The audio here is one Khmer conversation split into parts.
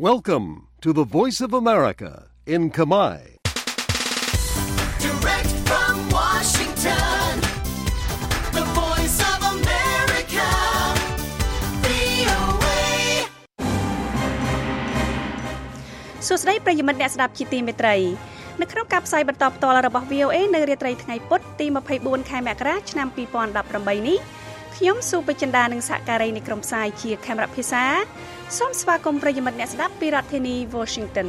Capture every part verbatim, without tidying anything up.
Welcome to the Voice of America in Khmer. Direct from Washington, the Voice of America, វី អូ เอ សួស្តីប្រិយមិត្តអ្នកស្ដាប់ជាទីមេត្រីនៅក្នុងការផ្សាយបន្តផ្ទាល់របស់ វី អូ เอ នៅរាត្រីថ្ងៃពុធទីยี่สิบสี่ខែមករាឆ្នាំยี่สิบสิบแปดនេះខ្ញុំស៊ូបចិន្តានិងសហការីនៃក្រុមផ្សាយជាខេមរៈភាសាសូមស្វាគមន៍ប្រិយមិត្តអ្នកស្ដាប់ពីរដ្ឋធានី Washington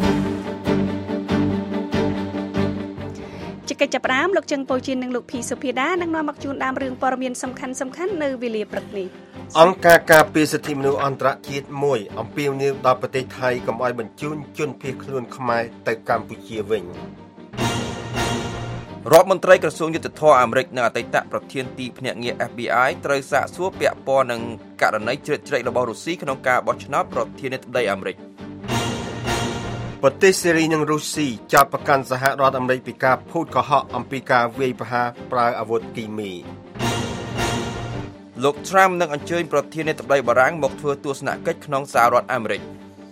ជាកិច្ចចាប់ផ្ដើមលោកជឹងពូជីននិងលោកភីសុភាដានឹងនាំមកជូនដើមរឿងព័ត៌មានសំខាន់សំខាន់នៅវេលាព្រឹកនេះអង្គការការពារសិទ្ធិមនុស្សអន្តរជាតិមួយអំពាវនាវដល់ប្រទេសថៃកុំឲ្យបញ្ជូនជនភៀសខ្លួនខ្មែរទៅកម្ពុជាវិញរដ្ឋមន្ត្រីក្រសួងយុទ្ធភ័ពអាមេរិកនិងអតីតប្រធានទីភ្នាក់ងារ F B I ត្រូវសាកសួរពាក់ព័ន្ធនឹងករណីជ្រៀតជ្រែករបស់រុស្ស៊ីក្នុងការបោះឆ្នោតប្រធានាធិបតីអាមេរិកប្រទេសសេរីនិងរុស្ស៊ីចាប់ប្រកាន់សហរដ្ឋអាមេរិកពីការភូតកុហកអំពីការវាយប្រហារប្រើអាវុធគីមីលោក Trump នឹងអញ្ជើញប្រធានាធិបតីបារាំងមកធ្វើទស្សនកិច្ចក្នុងសហរដ្ឋអាមេរិក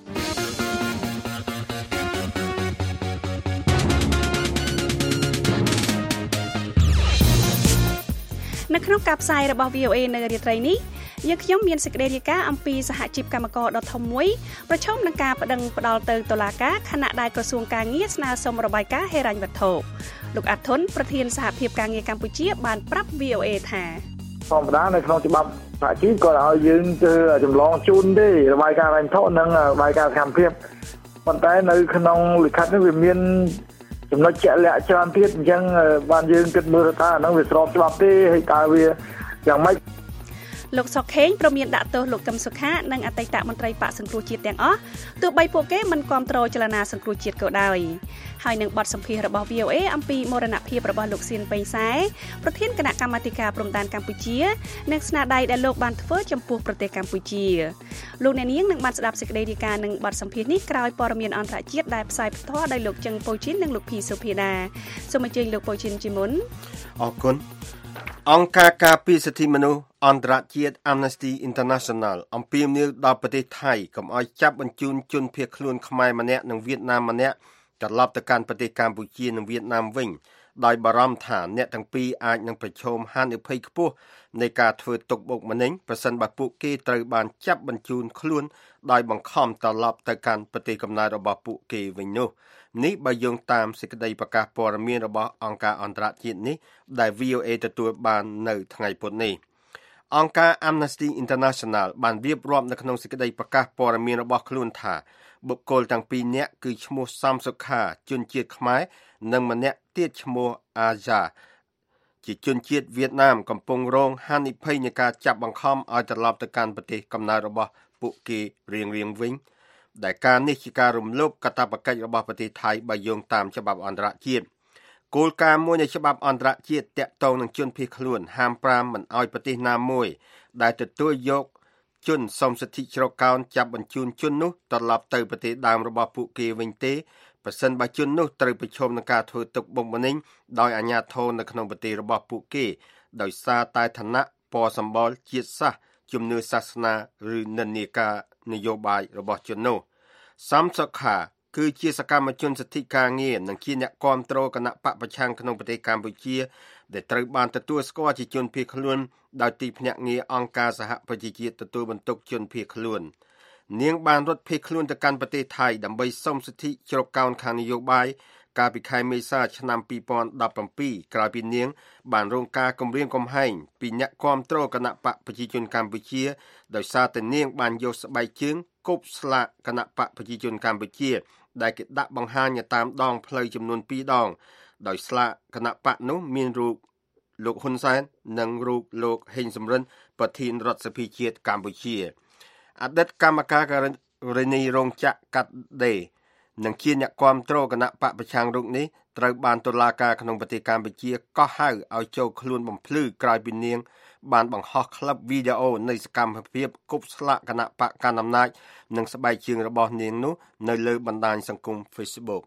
នៅក្នុងការផ្សាយរបស់ វី អូ เอ នៅរាត្រីនេះយើងខ្ញុំមានសេចក្តីរាយការណ៍អំពីសហជីពកម្មករដ៏ធំមួយប្រឈមនឹងការប្តឹងផ្តល់ទៅតុលាការខណៈដែលក្រសួងការងារស្នើសុំរបាយការណ៍ហិរញ្ញវត្ថុលោកអាត់ធុនប្រធានសហភាពការងារកម្ពុជាបានប្រាប់ វី អូ เอ ថាធម្មតានៅក្នុងច្បាប់សហជីពក៏ឲ្យយើងទៅចម្លងជូនទេរបាយការណ៍ហិរញ្ញវត្ថុនិងរបាយការណ៍សកម្មភាពប៉ុន្តែនៅក្នុងលិខិតនេះវាមានចំណុចជាក់លាក់ច្រើនទៀតអញ្ចឹងបានយើងគិតមើលថាអាហ្នឹងវាស្របច្បាប់ទេហើយតើវាយ៉ាងម៉េចលោកសុកខេងប្រមានដាក់ទោសលោកកឹមសុខានិងអតីតមន្ត្រីបកសង្គ្រោះជាតិទាំងអស់ទោះបីពួកគេមិនគាំទ្រចលនាសង្គ្រោះជាតិក៏ដោយហើយនឹងបទសម្ភាសន៍របស់ វី អូ เอ អំពីមរណភាពរបស់លោកសៀនប៉េងសែប្រធានគណៈកម្មាធិការព្រំដែនកម្ពុជានិងស្នាដៃដែលលោកបានធ្វើចំពោះប្រទេសកម្ពុជាលោកអ្នកនាងនឹងបានស្ដាប់សេចក្តីរាយការណ៍និងបទសម្ភាសន៍នេះក្រោយព័ត៌មានអន្តរជាតិដែលផ្សាយផ្ទាល់ដោយលោកជឹងពូជីននិងលោកភីសុភាដាសូមអញ្ជើញលោកពូជីនជាមុនអរគុណអង្គការការពារសិទ្ធិមនុស្សអន្តរជាតិ Amnesty International អំពាវនាវដល់ប្រទេសថៃកុំឲ្យចាប់បញ្ជូនជនភៀសខ្លួនខ្មែរម្នាក់និងវៀតណាមម្នាក់ត្រឡប់ទៅកាន់ប្រទេសកម្ពុជានិងវៀតណាមវិញដោយបារម្ភថាអ្នកទាំងពីរអាចនឹងប្រឈមហានិភ័យខ្ពស់នៃការធ្វើទុកបុកម្នេញប្រសិនបើពួកគេត្រូវបានចាប់បញ្ជូនខ្លួនដោយបង្ខំត្រឡប់ទៅកាន់ប្រទេសកំណើតរបស់ពួកគេវិញនោះនេះបើយោងតាមសេចក្តីប្រកាសព័ត៌មានរបស់អង្គការអន្តរជាតិនេះដែល វី អូ เอ ទទួលបាននៅថ្ងៃពុធនេះអង្គការ Amnesty International បានរៀបរាប់នៅក្នុងសេចក្តីប្រកាសព័ត៌មានរបស់ខ្លួនថាបុគ្គលទាំងពីរនាក់គឺឈ្មោះសំសុខាជនជាតិខ្មែរនិងម្នាក់ទៀតឈ្មោះអាយ៉ាជាជនជាតិវៀតណាមកំពុងរងហានិភ័យនៃការចាប់បង្ខំឲ្យត្រឡប់ទៅកាន់ប្រទេសកំណើតរបស់ពួកគេរៀងៗវិញដែលការនេះជាការរំលោភកាតព្វកិច្ចរបស់ប្រទេសថៃបើយោងតាមច្បាប់អន្តរជាតិគោលការណ៍មួយនៃច្បាប់អន្តរជាតិទាក់ទងនឹងជនភៀសខ្លួនហាមប្រាមមិនឲ្យប្រទេសណាមួយដែលទទួលយកជនសមសិទ្ធិជ្រកកោនចាប់បញ្ជូនជននោះត្រឡប់ទៅប្រទេសដើមរបស់ពួកគេវិញទេប្រសិនបើជននោះត្រូវប្រឈមនឹងការធ្វើទុកបុកម្នេញដោយអាជ្ញាធរនៅក្នុងប្រទេសរបស់ពួកគេដោយសារតែឋានៈពណ៌សម្បុរជាតិសាសន៍ជំនឿសាសនាឬនិន្នាការនយោបាយរបស់ជននោះសំសុខាគឺជាសកម្មជនសិទ្ធិការងារនិងជាអ្នកគាំទ្រគណៈបកប្រឆាំងក្នុងប្រទេសកម្ពុជាដែលត្រូវបានទទួលស្គាល់ជាជនភៀសខ្លួនដោយទីភ្នាក់ងារអង្គការសហប្រជាជាតិទទួលបន្ទុកជនភៀសខ្លួននាងបានរត់ភៀសខ្លួនទៅកាន់ប្រទេសថៃដើម្បីសុំសិទ្ធិជ្រកកោនខាងនយោបាយកាលពីខែមេសាឆ្នាំยี่สิบสิบเจ็ดក្រោយពីនាងបានរងការគំរាមកំហែងពីអ្នកគាំទ្រគណៈបកប្រជាជនកម្ពុជាដោយសារតែនាងបានយកស្បែកជើងគប់ស្លាកគណៈបកប្រជាជនកម្ពុជាដែលគេដាក់បង្ហាញតាមដងផ្លូវចំនួនពីរដងដោយស្លាកគណៈបកនោះមានរូបលោកហ៊ុនសែននិងរូបលោកហេងសំរិនប្រធានរដ្ឋសភាជាតិកម្ពុជាអតីតកម្មការករណីរោងចក្រកាត់ដេរនិងជាអ្នកគាំទ្រគណៈបកប្រឆាំងរូបនេះត្រូវបានតុលាការក្នុងប្រទេសកម្ពុជាកោះហៅឲ្យចូលខ្លួនបំភ្លឺក្រោយពីនាងបានបង្ហោះក្លឹបវីដេអូនៃសកម្មភាពគប់ស្លាកគណៈបកកណ្ដាលអំណាចនិងស្បែកជើងរបស់នាងនោះនៅលើបណ្ដាញសង្គម Facebook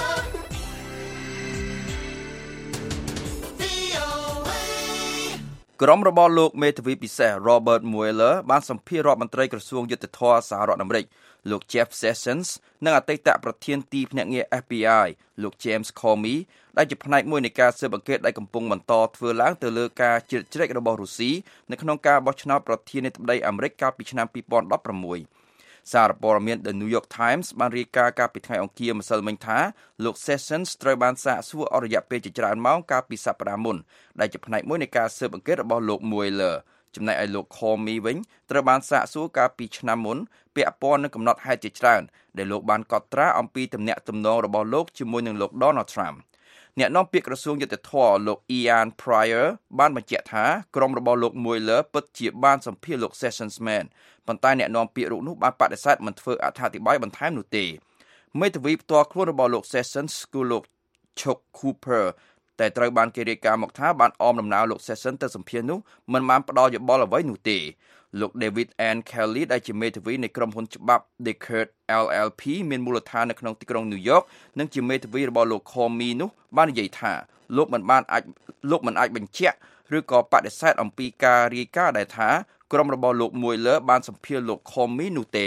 កក្រុមរបស់លោកមេធាវីពិសេស Robert Mueller បានសម្ភាសរដ្ឋមន្ត្រីក្រសួងយុត្តិធម៌សហរដ្ឋអាមេរិកលោក Jeff Sessions និងអតីតប្រធានទីភ្នាក់ងារ F B I លោក James Comey ដែលជាផ្នែកមួយនៃការស៊ើបអង្កេតដែលកំពុងបន្តធ្វើឡើងទៅលើការជ្រៀតជ្រែករបស់រុស្ស៊ីនៅក្នុងការបោះឆ្នោតប្រធានាធិបតីអាមេរិកកាលពីឆ្នាំពីរពាន់ដប់ប្រាំមួយ សារព័ត៌មាន The New York Times បានរាយការណ៍កាលពីថ្ងៃអង្គារម្សិលមិញថាលោក Sessions ត្រូវបានសាកសួរអស់រយៈពេលជាច្រើនម៉ោងកាលពីសប្តាហ៍មុនដែលជាផ្នែកមួយនៃការស៊ើបអង្កេតរបស់លោក Mueller ចំណែកឯលោក Comey វិញត្រូវបានសាកសួរកាលពីឆ្នាំមុនពាក់ព័ន្ធនឹងកំណត់ហេតុជាច្រើនដែលលោកបានកត់ត្រាអំពីទំនាក់ទំនងរបស់លោកជាមួយនឹងលោក Donald Trump អ្នកនាំពាក្យក្រសួងយុត្តិធម៌លោក Ian Pryor បានបញ្ជាក់ថាក្រុមរបស់លោក Mueller ពិតជាបានសម្ភាសន៍លោក Sessions មែនប៉ុន្តែអ្នកនាំពាក្យរូបនោះបានបដិសេធមិនធ្វើអត្ថាធិប្បាយបន្ថែមនោះទេមេធាវីផ្ទាល់ខ្លួនរបស់លោក Sessions គឺលោក Chuck Cooper តែត្រូវបានគេរាយការណ៍មកថាបានអមដំណើរលោក Sessions ទៅសម្ភាសន៍នោះមិនបានផ្ដល់យោបល់អ្វីនោះទេលោក David N. Kelly ដែលជាមេធាវីនៃក្រុមហ៊ុនច្បាប់ Deckard แอล แอล พี មានមូលដ្ឋាននៅក្នុងទីក្រុង New York និងជាមេធាវីរបស់លោក Comey នោះបាននិយាយថាលោកមិនបានអាចលោកមិនអាចបញ្ជាក់ឬក៏បដិសេធអំពីការរាយការណ៍ដែលថាក្រុមរបស់លោក Mueller បានសម្ភាសន៍លោក Comey នោះទេ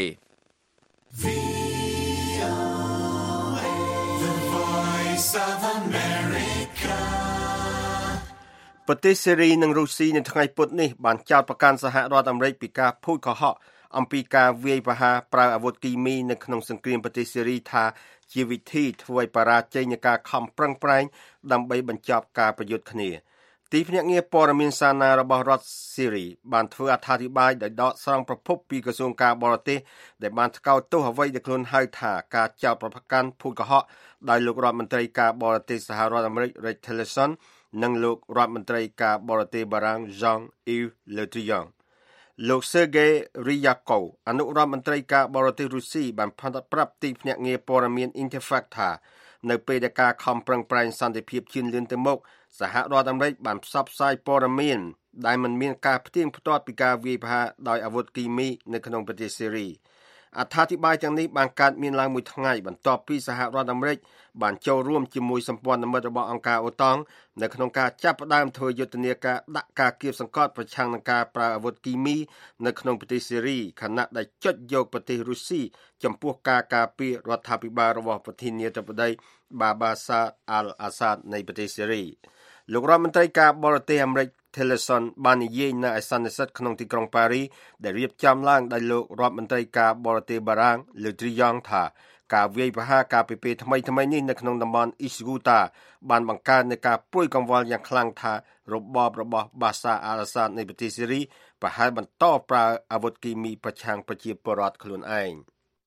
ប្រទេសសេរីនិងរុស្ស៊ីនៅថ្ងៃពុធនេះបានចោទប្រកាន់សហរដ្ឋអាមេរិកពីការភូតកុហកអំពីការវាយប្រហារប្រើអាវុធគីមីនៅក្នុងសង្គ្រាមប្រទេសសេរីថាជាវិធីធ្វើឲ្យបរាជ័យនៃការខំប្រឹងប្រែងដើម្បីបញ្ចប់ការប្រយុទ្ធគ្នាទីភ្នាក់ងារព័ត៌មានសាណារបស់រដ្ឋសេរីបានធ្វើអត្ថាធិប្បាយដោយដកស្រង់ប្រភពពីក្រសួងការបរទេសដែលបានថ្កោលទោសអ្វីដែលខ្លួនហៅថាការចោទប្រកាន់ភូតកុហកដោយលោករដ្ឋមន្ត្រីការបរទេសសហរដ្ឋអាមេរិក Rex Tillerson និងលោករដ្ឋមន្ត្រីការបរទេសបារាំង Jean-Yves Le Drian លោក Sergei Ryabkov អនុរដ្ឋមន្ត្រីការបរទេសរុស្ស៊ីបានប្រាប់ទីភ្នាក់ងារព័ត៌មាន Interfax ថានៅពេលដែលការខំប្រឹងប្រែងសន្តិភាពជឿនលឿនទៅមុខសហរដ្ឋអាមេរិកបានផ្សព្វផ្សាយព័ត៌មានដែលមិនមានការផ្ទៀងផ្ទាត់ពីការវាយប្រហារដោយអាវុធគីមីនៅក្នុងប្រទេសសេរីអត្ថាធិប្បាយទាំងនេះបានកើតមានឡើងមួយថ្ងៃបន្ទាប់ពីសហរដ្ឋអាមេរិកបានចូលរួមជាមួយសម្ព័ន្ធមិត្តរបស់អង្គការអូតង់នៅក្នុងការចាប់ផ្ដើមធ្វើយុទ្ធនាការដាក់ការគៀបសង្កត់ប្រឆាំងនឹងការប្រើអាវុធគីមីនៅក្នុងប្រទេសសេរីខណៈដែលចុចយកប្រទេសរុស្ស៊ីចំពោះការការពាររដ្ឋាភិបាលរបស់ប្រធានាធិបតី Bashar al-Assad នៃប្រទេសសេរីលោករដ្ឋមន្ត្រីការបរទេសអាមេរិក Tillerson បាននិយាយនៅឯសន្និសីទក្នុងទីក្រុងប៉ារីដែលរៀបចំឡើងដោយលោករដ្ឋមន្ត្រីការបរទេសបារាំង Le Drian ថាការវាយប្រហារការពីពេលថ្មីថ្មីនេះនៅក្នុងតំបន់ East Ghouta បានបង្កើននូវការព្រួយកង្វល់យ៉ាងខ្លាំងថារបបរបស់ Bashar al-Assad នៃប្រទេសសេរីប្រហែលបន្តប្រើអាវុធគីមីប្រឆាំងប្រជាពលរដ្ឋខ្លួនឯង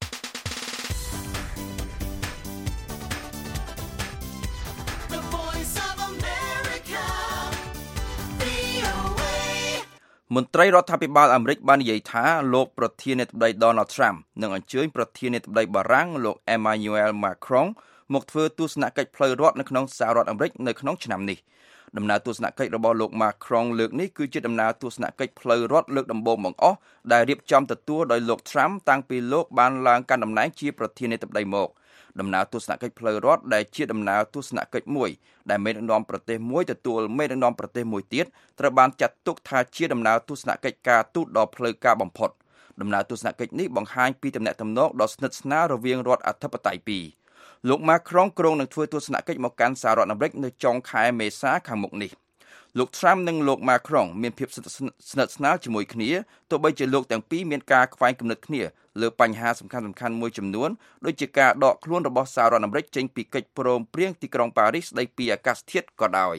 មន្ត្រីរដ្ឋាភិបាលអាមេរិកបាននិយាយថាលោកប្រធានាធិបតី Donald Trump នឹងអញ្ជើញប្រធានាធិបតីបារាំងលោក Emmanuel Macron មកធ្វើទស្សនកិច្ចផ្លូវរដ្ឋនៅក្នុងសហរដ្ឋអាមេរិកនៅក្នុងឆ្នាំនេះដំណើរទស្សនកិច្ចរបស់លោក Macron លើកនេះគឺជាដំណើរទស្សនកិច្ចផ្លូវរដ្ឋលើកដំបូងបង្អស់ដែលរៀបចំទទួលដោយលោក Trump តាំងពីលោកបានឡើងកាន់តំណែងជាប្រធានាធិបតីមកដំណើរទស្សនកិច្ចផ្លូវរដ្ឋដែលជាដំណើរទស្សនកិច្ចមួយដែលមេដឹកនាំប្រទេសមួយទទួលមេដឹកនាំប្រទេសមួយទៀតត្រូវបានចាត់ទុកថាជាដំណើរទស្សនកិច្ចការទូតដ៏ផ្លូវការបំផុតដំណើរទស្សនកិច្ចនេះបង្ហាញពីទំនាក់ទំនងដ៏ស្និទ្ធស្នាលរវាងរដ្ឋអធិបតេយ្យពីរលោក Macron គ្រោងនឹងធ្វើទស្សនកិច្ចមកកាន់សហរដ្ឋអាមេរិកនៅចុងខែមេសាខាងមុខនេះលោក Trump និងលោក Macron មានភាពស្និទ្ធស្នាលជាមួយគ្នាទោះបីជាលោកទាំងពីរមានការខ្វែងគំនិតគ្នាលើបញ្ហាសំខាន់ៗមួយចំនួនដូចជាការដកខ្លួនរបស់សហរដ្ឋអាមេរិកចេញពីកិច្ចព្រមព្រៀងទីក្រុងប៉ារីសស្តីពីអាកាសធាតុក៏ដោយ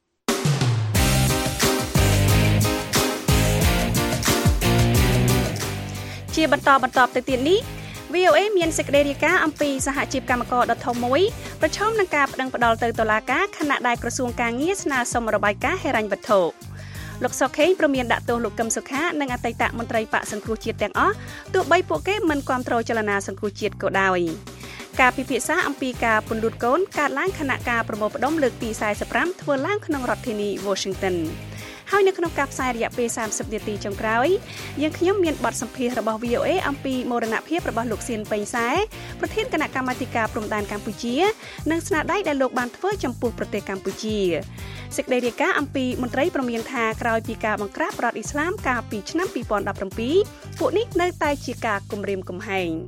ជាបន្តបន្តទៅទៀតនេះ វី អូ អេ មានសេចក្តីរាយការណ៍អំពីសហជីពកម្មករដ៏ធំមួយប្រឈមនឹងការប្តឹងផ្តល់ទៅតុលាការខណៈដែលក្រសួងការងារស្នើសុំរបាយការណ៍ហិរញ្ញវត្ថុលោកសុខេងព្រមានដាក់ទោសលោកកឹមសុខានិងអតីតមន្ត្រីបកសង្គ្រោះជាតិទាំងអស់ទោះបីពួកគេមិនគាំទ្រចលនាសង្គ្រោះជាតិក៏ដោយការពិភាក្សាអំពីការពន្លូតកូនកើតឡើងខណៈការប្រមូលផ្ដុំលើកទីสี่สิบห้าធ្វើឡើងក្នុងរដ្ឋធានី Washington ហើយនៅក្នុងការផ្សាយរយៈពេលសាមសិបនាទីចុងក្រោយយើងខ្ញុំមានបទសម្ភាសន៍របស់ វី អូ เอ អំពីមរណភាពរបស់លោកសៀនពេញសែប្រធានគណៈកម្មាធិការព្រំដែនកម្ពុជានិងស្នាដៃដែលលោកបានធ្វើចំពោះប្រទេសកម្ពុជាសេចក្តីរាយការណ៍អំពីមន្ត្រីប្រមានថាក្រោយពីការបង្ក្រាបរដ្ឋអ៊ីស្លាមកាលពីឆ្នាំពីរពាន់ដប់ប្រាំពីរពួកនេះនៅតែជាការគំរាមកំហែង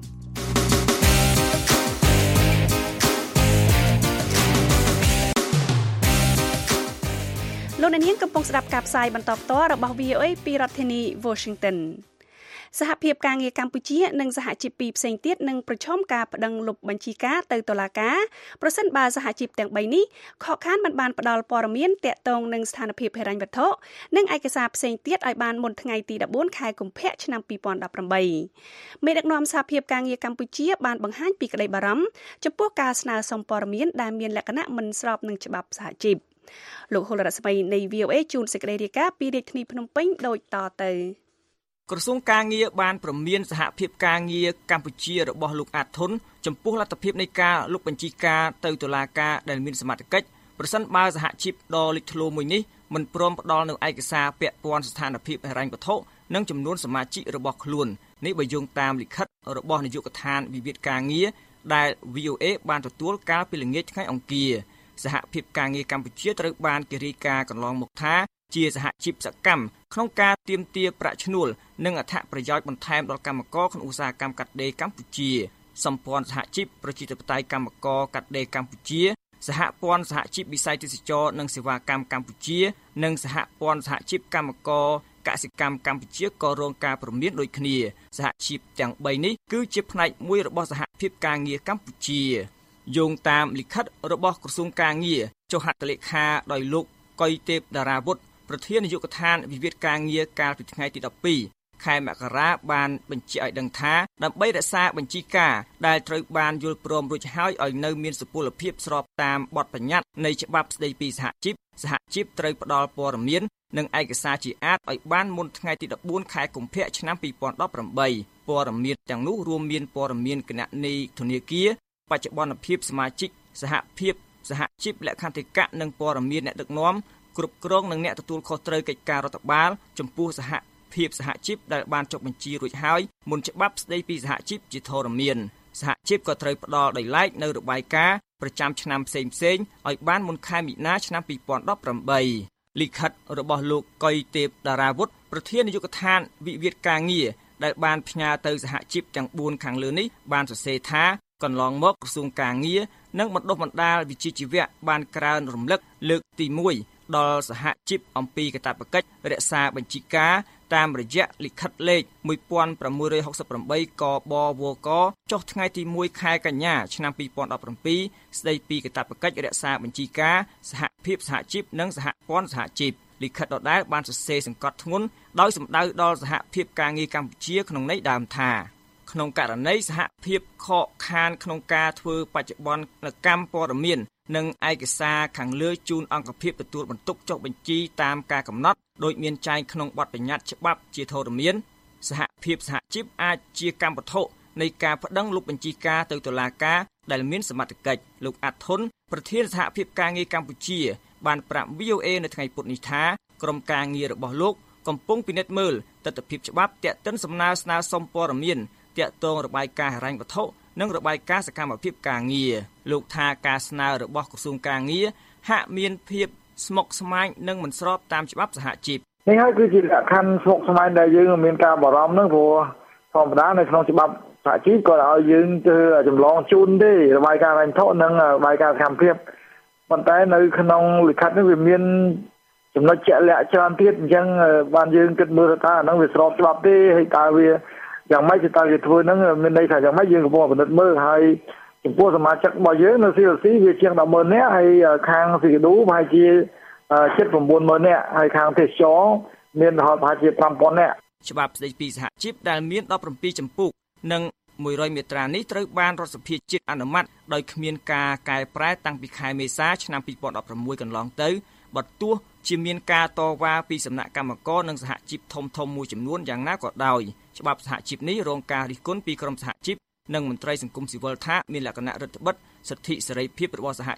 លោកអ្នកនាងកំពុងស្ដាប់ការផ្សាយបន្តផ្ទាល់របស់ វី អូ เอ ពីរដ្ឋធានី Washington សហភាពការងារកម្ពុជានិងសហជីពពីរផ្សេងទៀតនឹងប្រឈមការប្តឹងលុបបញ្ជីការទៅតុលាការប្រសិនបើសហជីពទាំងបីនេះខកខានមិនបានផ្ដល់ព័ត៌មានទាក់ទងនឹងស្ថានភាពហិរញ្ញវត្ថុនិងឯកសារផ្សេងទៀតឲ្យបានមុនថ្ងៃទីដប់បួនខែកុម្ភៈឆ្នាំពីរពាន់ដប់ប្រាំបីមេដឹកនាំសហភាពការងារកម្ពុជាបានបង្ហាញពីក្តីបារម្ភចំពោះការស្នើសុំព័ត៌មានដែលមានលក្ខណៈមិនស្របនឹងច្បាប់សហជីពលោកហុលរស្មីនៃ វី អូ เอ ជួនសេចក្តីរាយការណ៍ពីរាជធានីភ្នំពេញដូចតទៅក្រសួងការងារបានព្រមានសហភាពការងារកម្ពុជារបស់លោកអាតធុនចំពោះលទ្ធភាពនៃការលុបបញ្ជីការទៅតុលាការដែលមានសមត្ថកិច្ចប្រសិនបើសហជីពដ៏លេចធ្លោមួយនេះមិនព្រមផ្ដល់នូវឯកសារពាក់ព័ន្ធស្ថានភាពហិរញ្ញវត្ថុនិងចំនួនសមាជិករបស់ខ្លួននេះបើយោងតាមលិខិតរបស់នាយកដ្ឋានវិវាទការងារដែល វី អូ เอ បានទទួលកាលពីល្ងាចថ្ងៃអង្គារសហភាពការងារកម្ពុជាត្រូវបានគេរាយការណ៍កន្លងមកថាជាសហជីពសកម្មក្នុងការទាមទារប្រាក់ឈ្នួលនិងអត្ថប្រយោជន៍បន្ថែមដល់កម្មករក្នុងឧស្សាហកម្មកាត់ដេរកម្ពុជាសម្ព័ន្ធសហជីពប្រជាធិបតេយ្យកម្មករកាត់ដេរកម្ពុជាសហព័ន្ធសហជីពវិស័យទេសចរនិងសេវាកម្មកម្ពុជានិងសហព័ន្ធសហជីពកម្មករកសិកម្មកម្ពុជាក៏រងការព្រមានដូចគ្នាសហជីពទាំងបីនេះគឺជាផ្នែកមួយរបស់សហភាពការងារកម្ពុជាយោងតាមលិខិតរបស់ក្រសួងការងារចុះហត្ថលេខាដោយលោកកុយទេពតារាវុធប្រធាននាយកដ្ឋានវិវាទការងារកាលពីថ្ងៃទីដប់ពីរខែមករាបានបញ្ជាក់ឲ្យដឹងថាដើម្បីរក្សាបញ្ជីការដែលត្រូវបានយល់ព្រមរួចហើយឲ្យនៅមានសុពលភាពស្របតាមបទបញ្ញត្តិនៃច្បាប់ស្តីពីសហជីពសហជីពត្រូវផ្ដល់ព័ត៌មាននិងឯកសារជាអាតឲ្យបានមុនថ្ងៃទីដប់បួនខែកុម្ភៈឆ្នាំពីរពាន់ដប់ប្រាំបីព័ត៌មានទាំងនោះរួមមានព័ត៌មានគណនីធនាគារបច្ចុប្បន្នភាពសមាជិកសហភាពសហជីពលក្ខន្តិកៈនិងព័ត៌មានអ្នកដឹកនាំគ្រប់គ្រងនិងអ្នកទទួលខុសត្រូវកិច្ចការរដ្ឋបាលចំពោះសហភាពសហជីពដែលបានចុះបញ្ជីរួចហើយមុនច្បាប់ស្តីពីសហជីពជាធរមានសហជីពក៏ត្រូវផ្ដល់ដោយឡែកនៅរបាយការណ៍ប្រចាំឆ្នាំផ្សេងៗឲ្យបានមុនខែមិនិនាឆ្នាំពីរពាន់ដប់ប្រាំបីលិខិតរបស់លោកកុយទេពតារាវុធប្រធាននាយកដ្ឋានវិវាទការងារដែលបានផ្ញើទៅសហជីពទាំងបួនខាងលើនេះបានសរសេរថាកន្លងមកក្រសួងការងារនិងបណ្ដុះបណ្ដាលវិជ្ជាជីវៈបានក្រើនរំលឹកលើកទីមួយដល់សហជីពអំពីកាតព្វកិច្ចរក្សាបញ្ជីការតាមរយៈលិខិតលេខមួយពាន់ប្រាំមួយរយហកសិបប្រាំបីកបវកចុះថ្ងៃទីមួយខែកញ្ញាឆ្នាំពីរពាន់ដប់ប្រាំពីរស្តីពីកាតព្វកិច្ចរក្សាបញ្ជីការសហភាពសហជីពនិងសហព័ន្ធសហជីពលិខិតដដែលបានសរសេរសង្កត់ធ្ងន់ដោយសម្ដៅដល់សហភាពការងារកម្ពុជាក្នុងន័យដើមថាក្នុងករណីសហភាពខកខានក្នុងការធ្វើបច្ចុប្បន្នកម្មព័ត៌មាននិងឯកសារខាងលើជូនអង្គភាពទទួលបន្ទុកចុះបញ្ជីតាមការកំណត់ដោយមានចែងក្នុងបទបញ្ញត្តិច្បាប់ជាធរមានសហភាពសហជីពអាចជាកម្មវត្ថុនៃការប្តឹងលុបបញ្ជីការទៅតុលាការដែលមានសមត្ថកិច្ចលោកអាត់ធុនប្រធានសហភាពការងារកម្ពុជាបានប្រាប់ វី អូ เอ នៅថ្ងៃពុធនេះថាក្រុមការងាររបស់លោកកំពុងពិនិត្យមើលទស្សនវិជ្ជាច្បាប់ទាក់ទិនសំណើស្នើសុំព័ត៌មានទាក់ទងរបាយការណ៍ហិរញ្ញវត្ថុនិងរបាយការណ៍សកម្មភាពការងារលោកថាការស្នើរបស់ក្រសួងការងារហាក់មានភាពស្មុគស្មាញនិងមិនស្របតាមច្បាប់សហជីពនេះហើយគឺជាលក្ខខណ្ឌស្មុគស្មាញដែលយើងមានការបារម្ភហ្នឹងព្រោះធម្មតានៅក្នុងច្បាប់សហជីពក៏ឲ្យយើងទៅចម្លងជូនទេរបាយការណ៍ហិរញ្ញវត្ថុនិងរបាយការណ៍សកម្មភាពប៉ុន្តែនៅក្នុងលិខិតនេះវាមានចំណុចជាក់លាក់ច្រើនទៀតអញ្ចឹងបានយើងគិតមើលថាអាហ្នឹងវាស្របច្បាប់ទេហើយតើវាយ៉ាងម៉េចទៅតើវាធ្វើហ្នឹងមានន័យថាយ៉ាងម៉េចយើងកំពុងពិនិត្យមើលហើយចំពោះសមាជិករបស់យើងនៅ ซี แอล ซี វាជាងដប់ម៉ឺននាក់ហើយខាង ស៊ី កេ ឌូ ប្រហែលជាជិតប្រាំបួនម៉ឺននាក់ហើយខាងទេសចរមានរហូតប្រហែលជាប្រាំពាន់នាក់ច្បាប់ស្តីពីសហជីពដែលមានដប់ប្រាំពីរជំពូកនិងមួយរយមាត្រានេះត្រូវបានរដ្ឋសភាជាតិអនុម័តដោយគ្មានការកែប្រែតាំងពីខែមេសាឆ្នាំពីរពាន់ដប់ប្រាំមួយកន្លងទៅបើទោះជាមានការតវ៉ាពីសំណាក់កម្មករនិងសហជីពធំធំមួយចំនួនយ៉ាងណាក៏ដោយច្បាប់សហជីពនេះរងការរិះគន់ពីក្រុមសហជីពនិងមន្ត្រីសង្គមស៊ីវិលថាមានលក្ខណៈរដ្ឋបិទសិទ្ធិសេរីភាពរបស់សហជីព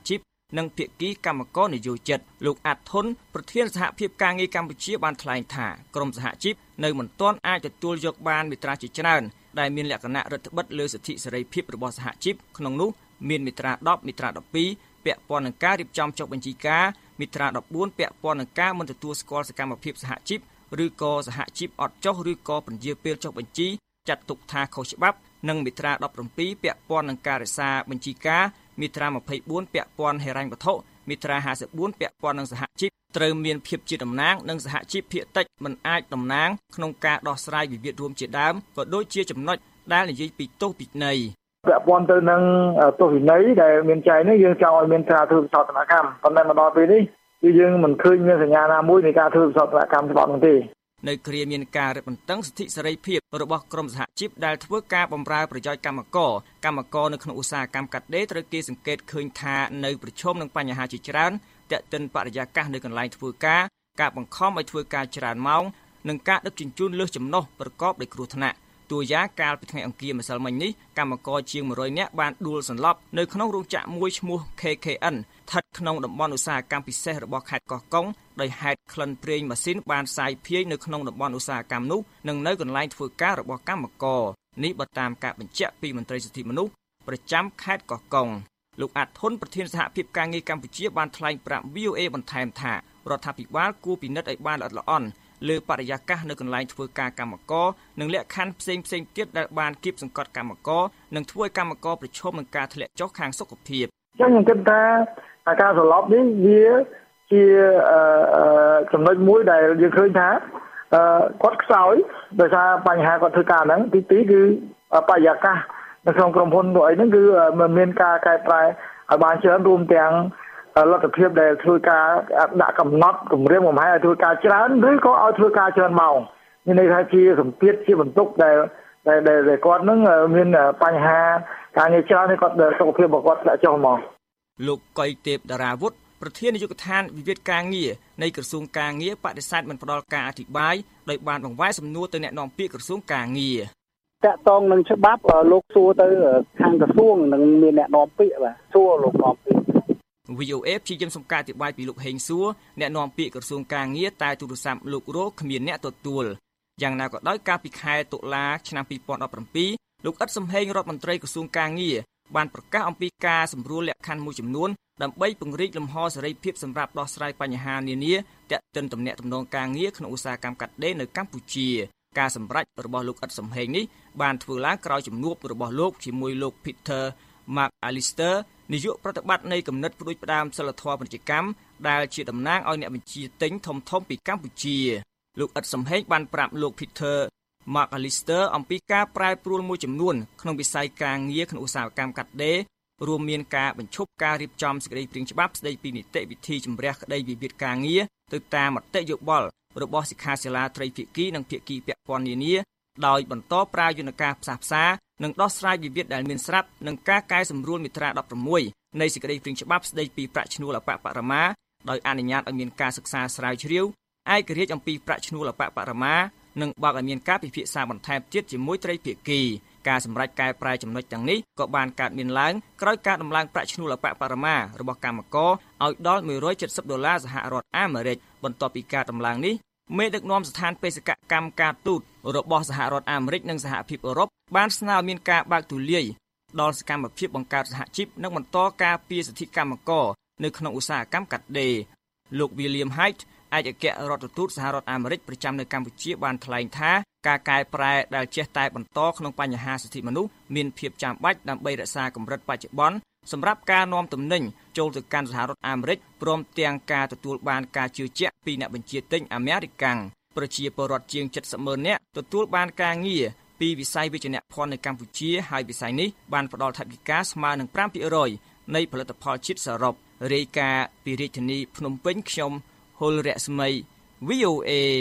និងភាគីកម្មករនយោជិតលោកអាត់ធុនប្រធានសហភាពការងារកម្ពុជាបានថ្លែងថាក្រមសហជីពនៅមិនទាន់អាចទទួលយកបានមាត្រាជាច្រើនដែលមានលក្ខណៈរដ្ឋបិទលើសិទ្ធិសេរីភាពរបស់សហជីពក្នុងនោះមានមាត្រាដប់មាត្រាដប់ពីរពាក់ព័ន្ធនឹងការរៀបចំចុះបញ្ជីការមាត្រាដប់បួនពាក់ព័ន្ធនឹងការមិនទទួលស្គាល់សកម្មភាពសហជីពឬក៏សហជីពអត់ចុះឬក៏ពន្យាពេលចុះបញ្ជីចាត់ទុកថាខុសច្បាប់និងមាត្រាដប់ប្រាំពីរពាក់ព័ន្ធនឹងការរក្សាបញ្ជីការមាត្រាម្ភៃបួនពាក់ព័ន្ធហិរញ្ញវត្ថុមាត្រាហាសិបបួនពាក់ព័ន្ធនឹងសហជីពត្រូវមានភាពជាតំណាងនិងសហជីពភាគតិចមិនអាចតំណាងក្នុងការដោះស្រាយវិវាទរួមជាដើមក៏ដូចជាចំណុចដែលនិយាយពីទោសពិន័យពាក់ព័ន្ធទៅនឹងទោសវិន័យដែលមានចែងនេះយើងចង់ឲ្យមានការធ្វើវិសោធនកម្មប៉ុន្តែមកដល់ពេលនេះគឺយើងមិនឃើញមានសញ្ញាណាមួយនៃការធ្វើវិសោធនកម្មច្បាប់នោះទេនៅគ្រាមានការរឹតបន្តឹងសិទ្ធិសេរីភាពរបស់ក្រុមសហជីពដែលធ្វើការបម្រើប្រយោជន៍កម្មករកម្មករនៅក្នុងឧស្សាហកម្មកាត់ដេរត្រូវគេសង្កេតឃើញថានៅប្រឈមនឹងបញ្ហាជាច្រើនទាក់ទិនបរិយាកាសនៅកន្លែងធ្វើការការបង្ខំឲ្យធ្វើការច្រើនម៉ោងនិងការដឹកជញ្ជូនលើសចំណុះប្រកបដោយគ្រោះថ្នាក់តួយ៉ាងកាលពីថ្ងៃអង្គារម្សិលមិញនេះកម្មករជាងមួយរយនាក់បានដួលសន្លប់នៅក្នុងរោងចក្រមួយឈ្មោះ ខេ ខេ អិន ស្ថិតក្នុងតំបន់ឧស្សាហកម្មពិសេសរបស់ខេត្តកោះកុងដោយហេតុក្លិនប្រេងម៉ាស៊ីនបានសាយភាយនៅក្នុងតំបន់ឧស្សាហកម្មនោះនិងនៅកន្លែងធ្វើការរបស់កម្មករនេះបើតាមការបញ្ជាក់ពីមន្ត្រីសិទ្ធិមនុស្សប្រចាំខេត្តកោះកុងលោកអាត់ធុនប្រធានសហភាពការងារកម្ពុជាបានថ្លែងប្រាប់ វី អូ អេ បន្ថែមថារដ្ឋាភិបាលគួរពិនិត្យឲ្យបានល្អិតល្អន់លើបរិយាកាសនៅកន្លែងធ្វើការកម្មករនិងលក្ខខណ្ឌផ្សេងផ្សេងទៀតដែលបានគៀបសង្កត់កម្មករនិងធ្វើឲ្យកម្មករប្រឈមនឹងការធ្លាក់ចុះខាងសុខភាពអញ្ចឹងខ្ញុំគិតថាការសន្លប់នេះវាជាចំណុចមួយដែលយើងឃើញថាគាត់ខ្សោយដោយសារបញ្ហាគាត់ធ្វើការហ្នឹងទីពីរគឺបរិយាកាសនៅក្នុងក្រុមហ៊ុនពួកអីហ្នឹងគឺมันមានការកែប្រែឲ្យបានច្រើនរួមទាំងលទ្ធភាពដែលធ្វើការដាក់កំណត់គម្រាមកំហែងឲ្យធ្វើការច្រើនឬក៏ឲ្យធ្វើការច្រើនម៉ោងមានន័យថាជាសម្ពាធជាបន្ទុកដែលដែលគាត់នឹងមានបញ្ហាការងារច្រើនហើយគាត់សុខភាពរបស់គាត់ធ្លាក់ចុះមកលោកកុយទេពតារាវុធប្រធាននាយកដ្ឋានវិវាទការងារនៃក្រសួងការងារបដិសេធមិនផ្ដល់ការអធិប្បាយដោយបានបង្វែរសំណួរទៅអ្នកនាំពាក្យក្រសួងការងារតាក់ទងនឹងច្បាប់លោកសួរទៅខាងក្រសួងនឹងមានអ្នកនាំពាក្យបាទសួរលោកនាំពាក្យវី អូ អេ ព្យាយាមសំការអធិប្បាយពីលោកហេងសួរអ្នកនាំពាក្យក្រសួងការងារតែទូរស័ព្ទលោករកគ្មានអ្នកទទួលយ៉ាងណាក៏ដោយកាលពីខែតុលាឆ្នាំពីរពាន់ដប់ប្រាំពីរលោកអ៊ិតសំហេងរដ្ឋមន្ត្រីក្រសួងការងារបានប្រកាសអំពីការសម្រួលលក្ខខណ្ឌមួយចំនួនដើម្បីពង្រីកលំហសេរីភាពសម្រាប់ដោះស្រាយបញ្ហានានាទាក់ទិនទំនាក់ទំនងការងារក្នុងឧស្សាហកម្មកាត់ដេរនៅកម្ពុជាការសម្រេចរបស់លោកអ៊ិតសំហេងនេះបានធ្វើឡើងក្រោយជំនួបរបស់លោកជាមួយលោក Peter McAllister នាយកប្រតិបត្តិនៃគំនិតផ្ដួចផ្ដើមសិលធម៌ពាណិជ្ជកម្មដែលជាតំណាងឲ្យអ្នកបញ្ជាទិញធំៗពីកម្ពុជាលោកអ៊ិតសំហេងបានប្រាប់លោក Peter McAllister អំពីការប្រែប្រួលមួយចំនួនក្នុងវិស័យការងារក្នុងឧស្សាហកម្មកាត់ដេររួមមានការបញ្ឈប់ការរៀបចំសេចក្តីព្រាងច្បាប់ស្តីពីនីតិវិធីជំរះក្តីវិវាទការងារទៅតាមមតិយោបល់របស់សិក្ខាសាលាត្រីភាគីនិងភាគីពាក់ព័ន្ធនានាដោយបន្តប្រើយន្តការផ្សះផ្សានិងដោះស្រាយវិវាទដែលមានស្រាប់និងការកែសម្រួលមាត្រាដប់ប្រាំមួយនៃសេចក្តីព្រាងច្បាប់ស្តីពីប្រាក់ឈ្នួលអបបរមាដោយអនុញ្ញាតឲ្យមានការសិក្សាស្រាវជ្រាវឯករាជ្យអំពីប្រាក់ឈ្នួលអបបរមានិងបើកឲ្យមានការពិភាក្សាបន្ថែមទៀតជាមួយត្រីភាគីការសម្រេចកែប្រែចំណុចទាំងនេះក៏បានកើតមានឡើងក្រោយការដំឡើងប្រាក់ឈ្នួលអបបរមារបស់កម្មករឲ្យដល់មួយរយเจ็ดสิบដុល្លារសហរដ្ឋអាមេរិកបន្ទាប់ពីការដំឡើងនេះមេដឹកនាំស្ថានបេសកកម្មការទូតរបស់សហរដ្ឋអាមេរិកនិងសហភាពអឺរ៉ុបបានស្នើឲ្យមានការបើកទូលាយដល់សកម្មភាពបង្កើតសហជីពនិងបន្តការពារសិទ្ធិកម្មករនៅក្នុងឧស្សាហកម្មកាត់ដេរលោក William Haidt ឯកអគ្គរដ្ឋទូតសហរដ្ឋអាមេរិកប្រចាំនៅកម្ពុជាបានថ្លែងថាការកែប្រែដែលចេះតែបន្តក្នុងបញ្ហាសិទ្ធិមនុស្សមានភាពចាំបាច់ដើម្បីរក្សាកម្រិតបច្ចុប្បន្នសម្រាប់ការនាំទំនិញចូលទៅកាន់សហរដ្ឋអាមេរិកព្រមទាំងការទទួលបានការជឿជាក់ពីអ្នកបញ្ជាទិញអាមេរិកាំងប្រជាពលរដ្ឋជាងเจ็ดสิบម៉ឺននាក់ទទួលបានការងារពីវិស័យវិជ្ជាភ័ណ្ឌនៅកម្ពុជាហើយវិស័យនេះបានផ្ដល់ថវិកាស្មើនឹងfive percentនៃផលិតផលជាតិសរុបរាយការណ៍ពីរាជធានីភ្នំពេញខ្ញុំហុលរស្មី វី អូ អេ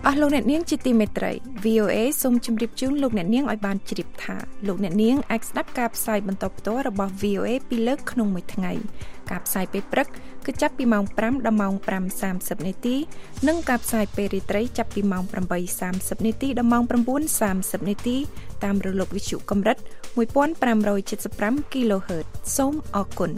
អស់លោកអ្នកនាងជាទីមេត្រី វី អូ เอ សូមជម្រាបជូនលោកអ្នកនាងឲ្យបានជ្រាបថាលោកអ្នកនាងអាចស្ដាប់ការផ្សាយបន្តផ្ទាល់របស់ វី អូ เอ ពីរលើកក្នុងមួយថ្ងៃការផ្សាយពេលព្រឹកគឺចាប់ពីម៉ោងប្រាំដល់ម៉ោងប្រាំសាមសិបនាទីនិងការផ្សាយពេលរាត្រីចាប់ពីម៉ោងប្រាំបីសាមសិបនាទីដល់ម៉ោងប្រាំបួនសាមសិបនាទីតាមរលកវិទ្យុកម្រិតមួយពាន់ប្រាំរយសិបប្រាំ គីឡូហឺត សូមអរគុណ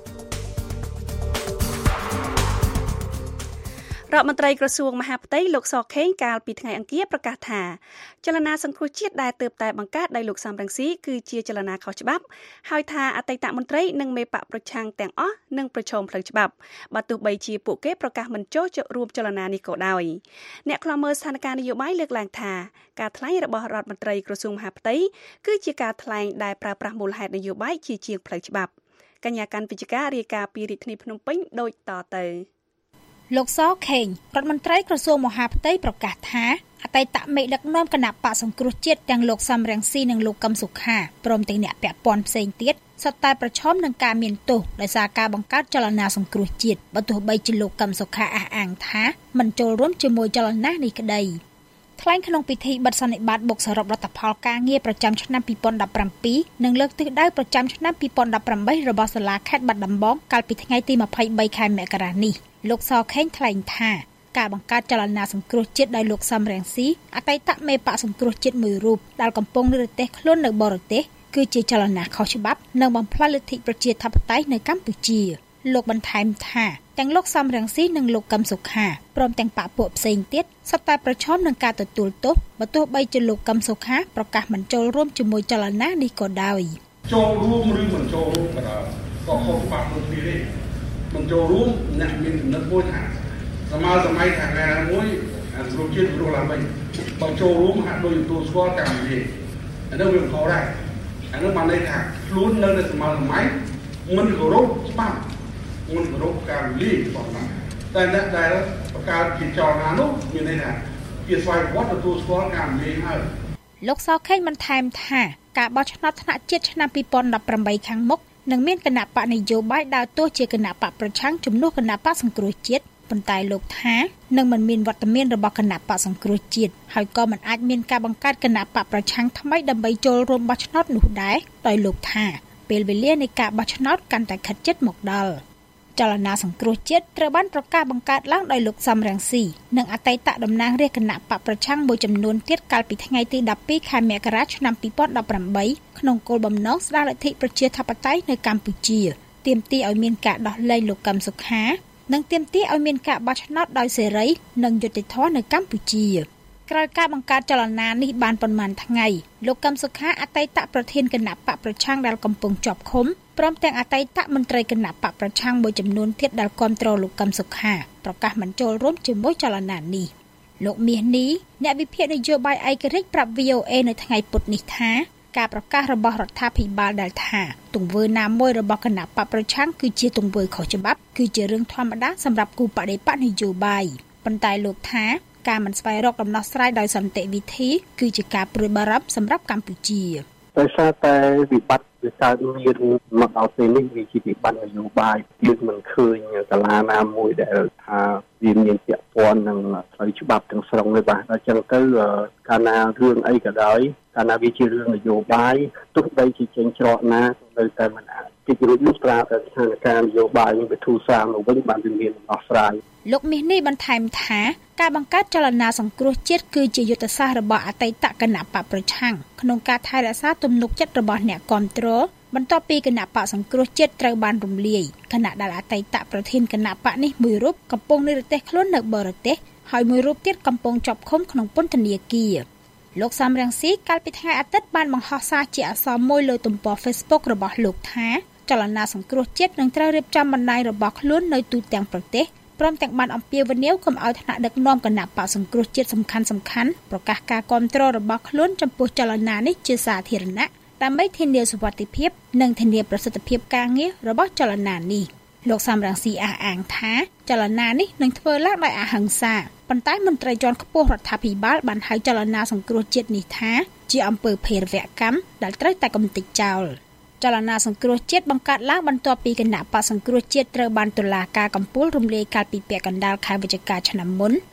រដ្ឋមន្ត្រីក្រសួងមហាផ្ទៃលោកសខេងកាលពីថ្ងៃអង្គារប្រកាសថាចលនាសង្គ្រោះជាតិដែលទើបតែបង្កើតដោយលោកសំរងស៊ីគឺជាចលនាខុសច្បាប់ហើយថាអតីតមន្ត្រីនិងមេបកប្រឆាំងទាំងអស់នឹងប្រឈមផ្លូវច្បាប់បើទោះបីជាពួកគេប្រកាសមិនចូលរួមចលនានេះក៏ដោយអ្នកខ្លាំមើលស្ថានភាពនយោបាយលើកឡើងថាការថ្លែងរបស់រដ្ឋមន្ត្រីក្រសួងមហាផ្ទៃគឺជាការថ្លែងដែលប្រើប្រាស់មូលហេតុនយោបាយជាជាងផ្លូវច្បាប់កញ្ញាកាន់វិជ្ជការរាយការណ៍ពីរាជធានីភ្នំពេញដូចតទៅលោកសខេងរដ្ឋមន្ត្រីក្រសួងមហាផ្ទៃប្រកាសថាអតីតមេដឹកនាំគណៈបកសង្គ្រោះជាតិទាំងលោកសំរងស៊ីនិងលោកកឹមសុខាព្រមទាំងអ្នកពាក់ព័ន្ធផ្សេងទៀតសុទ្ធតែប្រឈមនឹងការមានទោសដោយសារការបង្កើតចលនាសង្គ្រោះជាតិបើទោះបីជាលោកកឹមសុខាអះអាងថាមិនចូលរួមជាមួយចលនានេះក្តីថ្លែងក្នុងពិធីបិទសន្និបាតបុកសរុបលទ្ធផលការងារប្រចាំឆ្នាំពីរពាន់ដប់ប្រាំពីរនិងលើកទិសដៅប្រចាំឆ្នាំពីរពាន់ដប់ប្រាំបីរបស់សាលាខេត្តបាត់ដំបងកាលពីថ្ងៃទីម្ភៃបីខែមករានេះលោកសខេងថ្លែងថាការបង្កើតចលនាសង្គ្រោះជាតិដោយលោកសំរងស៊ីអតីតមេបកសង្គ្រោះជាតិមួយរូបដែលកំពុងនិរទេសខ្លួននៅបរទេសគឺជាចលនាខុសច្បាប់និងបំផ្លាញលទ្ធិប្រជាធិបតេយ្យនៅកម្ពុជាលោកបន្ថែមថាទាំងលោកសំរងស៊ីនិងលោកកឹមសុខាព្រមទាំងបកពួកផ្សេងទៀតសុទ្ធតែប្រឈមនឹងការទទួលទោសបើទោះបីជាលោកកឹមសុខាប្រកាសមិនចូលរួមជាមួយចលនានេះក៏ដោយចូលរួមឬមិនចូលរួមក៏ដោយក៏ខុសច្បាប់ដូចនេះទេមិនចូលរួមអ្នកមានចំណុចមួយថាសម័យសម័យខាងណាមួយអាស្រុកជាតិរស់ឡើងវិញបើចូលរួមហាក់ដូចទទួលស្គាល់កម្មវិធីអានោះវាខុសដែរអានោះបានន័យថាខ្លួននៅในសម័យសម័យមិនគោរពច្បាប់មិនគោរពការលីរបស់ណាតែអ្នកដែលបង្កើតជាចលនានោះមានន័យថាជាស្វ័យប្រវត្តិទទួលស្គាល់ការលីហើយលោកសខេងបន្ថែមថាការបោះឆ្នោតថ្នាក់ជាតិឆ្នាំពីរពាន់ដប់ប្រាំបីខាងមុខនឹងមានគណៈបកនយោបាយដើរតួជាគណៈបកប្រឆាំងជំនួសគណៈបកសង្គ្រោះជាតិប៉ុន្តែលោកថានឹងមិនមានវត្តមានរបស់គណៈបកសង្គ្រោះជាតិហើយក៏មិនអាចមានការបង្កើតគណៈបកប្រឆាំងថ្មីដើម្បីចូលរួមបោះឆ្នោតនោះដែរដោយលោកថាពេលវេលានៃការបោះឆ្នោតកាន់តែខិតជិតមកដល់ចលនាសង្គ្រោះជាតិត្រូវបានប្រកាសបង្កើតឡើងដោយលោកសំរងស៊ីនិងអតីតតំណាងរាស្ត្រគណៈបកប្រឆាំងមួយចំនួនទៀតកាលពីថ្ងៃទីដប់ពីរខែមករាឆ្នាំពីរពាន់ដប់ប្រាំបីក្នុងគោលបំណងស្ដារលទ្ធិប្រជាធិបតេយ្យនៅកម្ពុជាទាមទារឲ្យមានការដោះលែងលោកកឹមសុខានិងទាមទារឲ្យមានការបោះឆ្នោតដោយសេរីនិងយុត្តិធម៌នៅកម្ពុជាក្រោយការបង្កើតចលនានេះបានប៉ុន្មានថ្ងៃលោកកឹមសុខាអតីតប្រធានគណៈបកប្រឆាំងដែលកំពុងជាប់ឃុំព្រមទាំងអតីតមន្ត្រីគណៈបកប្រឆាំងមួយចំនួនទៀតដែលគាំទ្រលោកកឹមសុខាប្រកាសមិនចូលរួមជាមួយចលនានេះលោកមាសនេះអ្នកវិភាគនយោបាយឯករាជ្យប្រាប់ វី អូ เอ នៅថ្ងៃពុធនេះថាការប្រកាសរបស់រដ្ឋាភិបាលដែលថាទង្វើណាមួយរបស់គណៈបកប្រឆាំងគឺជាទង្វើខុសច្បាប់គឺជារឿងធម្មតាសម្រាប់គូបដិបត្តិនយោបាយប៉ុន្តែលោកថាការមិនស្វែងរកដំណោះស្រាយដោយសន្តិវិធីគឺជាការព្រួយបារម្ភសម្រាប់កម្ពុជាដោយសារតែវិបត្តិវាកើតមានមកដល់ពេលនេះវាជាវិបត្តិនយោបាយយើងមិនឃើញសាលាណាមួយដែលថាវាមានពាក់ព័ន្ធនឹងផ្លូវច្បាប់ទាំងស្រុងទេបាទអញ្ចឹងទៅកាលណារឿងអីក៏ដោយកាលណាវាជារឿងនយោបាយទោះបីជាចេញច្រកណានៅតែមិនអាចទីរួចនោះស្រាប់តែស្ថានភាពនយោបាយនឹងវាធូរស្រាលមកវិញបានវាមានដំណោះស្រាយលោកមាសនេះបន្ថែមថាការបង្កើតចលនាសង្គ្រោះជាតិគឺជាយុទ្ធសាស្ត្ររបស់អតីតគណៈបកប្រឆាំងក្នុងការថែរក្សាទំនុកចិត្តរបស់អ្នកគាំទ្របន្ទាប់ពីគណៈបកសង្គ្រោះជាតិត្រូវបានរំលាយគណៈដែលអតីតប្រធានគណៈបកនេះមួយរូបកំពុងនិរទេសខ្លួននៅបរទេសហើយមួយរូបទៀតកំពុងជាប់ឃុំក្នុងពន្ធនាគារលោកសំរងស៊ីកាលពីថ្ងៃអាទិត្យបានបង្ហោះសារជាអក្សរមួយលើទំព័រ Facebook របស់លោកថាចលនាសង្គ្រោះជាតិនឹងត្រូវរៀបចំបណ្ដាញរបស់ខ្លួននៅទូទាំងប្រទេសព្រមទាំងបានអំពាវនាវកុំឲ្យថ្នាក់ដឹកនាំគណៈបកសង្គ្រោះជាតិសំខាន់សំខាន់ប្រកាសការគាំទ្ររបស់ខ្លួនចំពោះចលនានេះជាសាធារណៈដើម្បីធានាសុវត្ថិភាពនិងធានាប្រសិទ្ធភាពការងាររបស់ចលនានេះលោកសំរងស៊ីអះអាងថាចលនានេះនឹងធ្វើឡើងដោយអហិង្សាប៉ុន្តែមន្ត្រីជាន់ខ្ពស់រដ្ឋាភិបាលបានហៅចលនាសង្គ្រោះជាតិនេះថាជាអំពើភេរវកម្មដែលត្រូវតែកំទេចចោលចលនាសង្គ្រោះជាតិបង្កើតឡើងបន្ទាប់ពីគណៈបកសង្គ្រោះជាតិត្រូវបានតុលាការកំពូលរំលាយកាលពីពាក់កណ្ដាលខែវិច្ឆិកាឆ្នាំមុន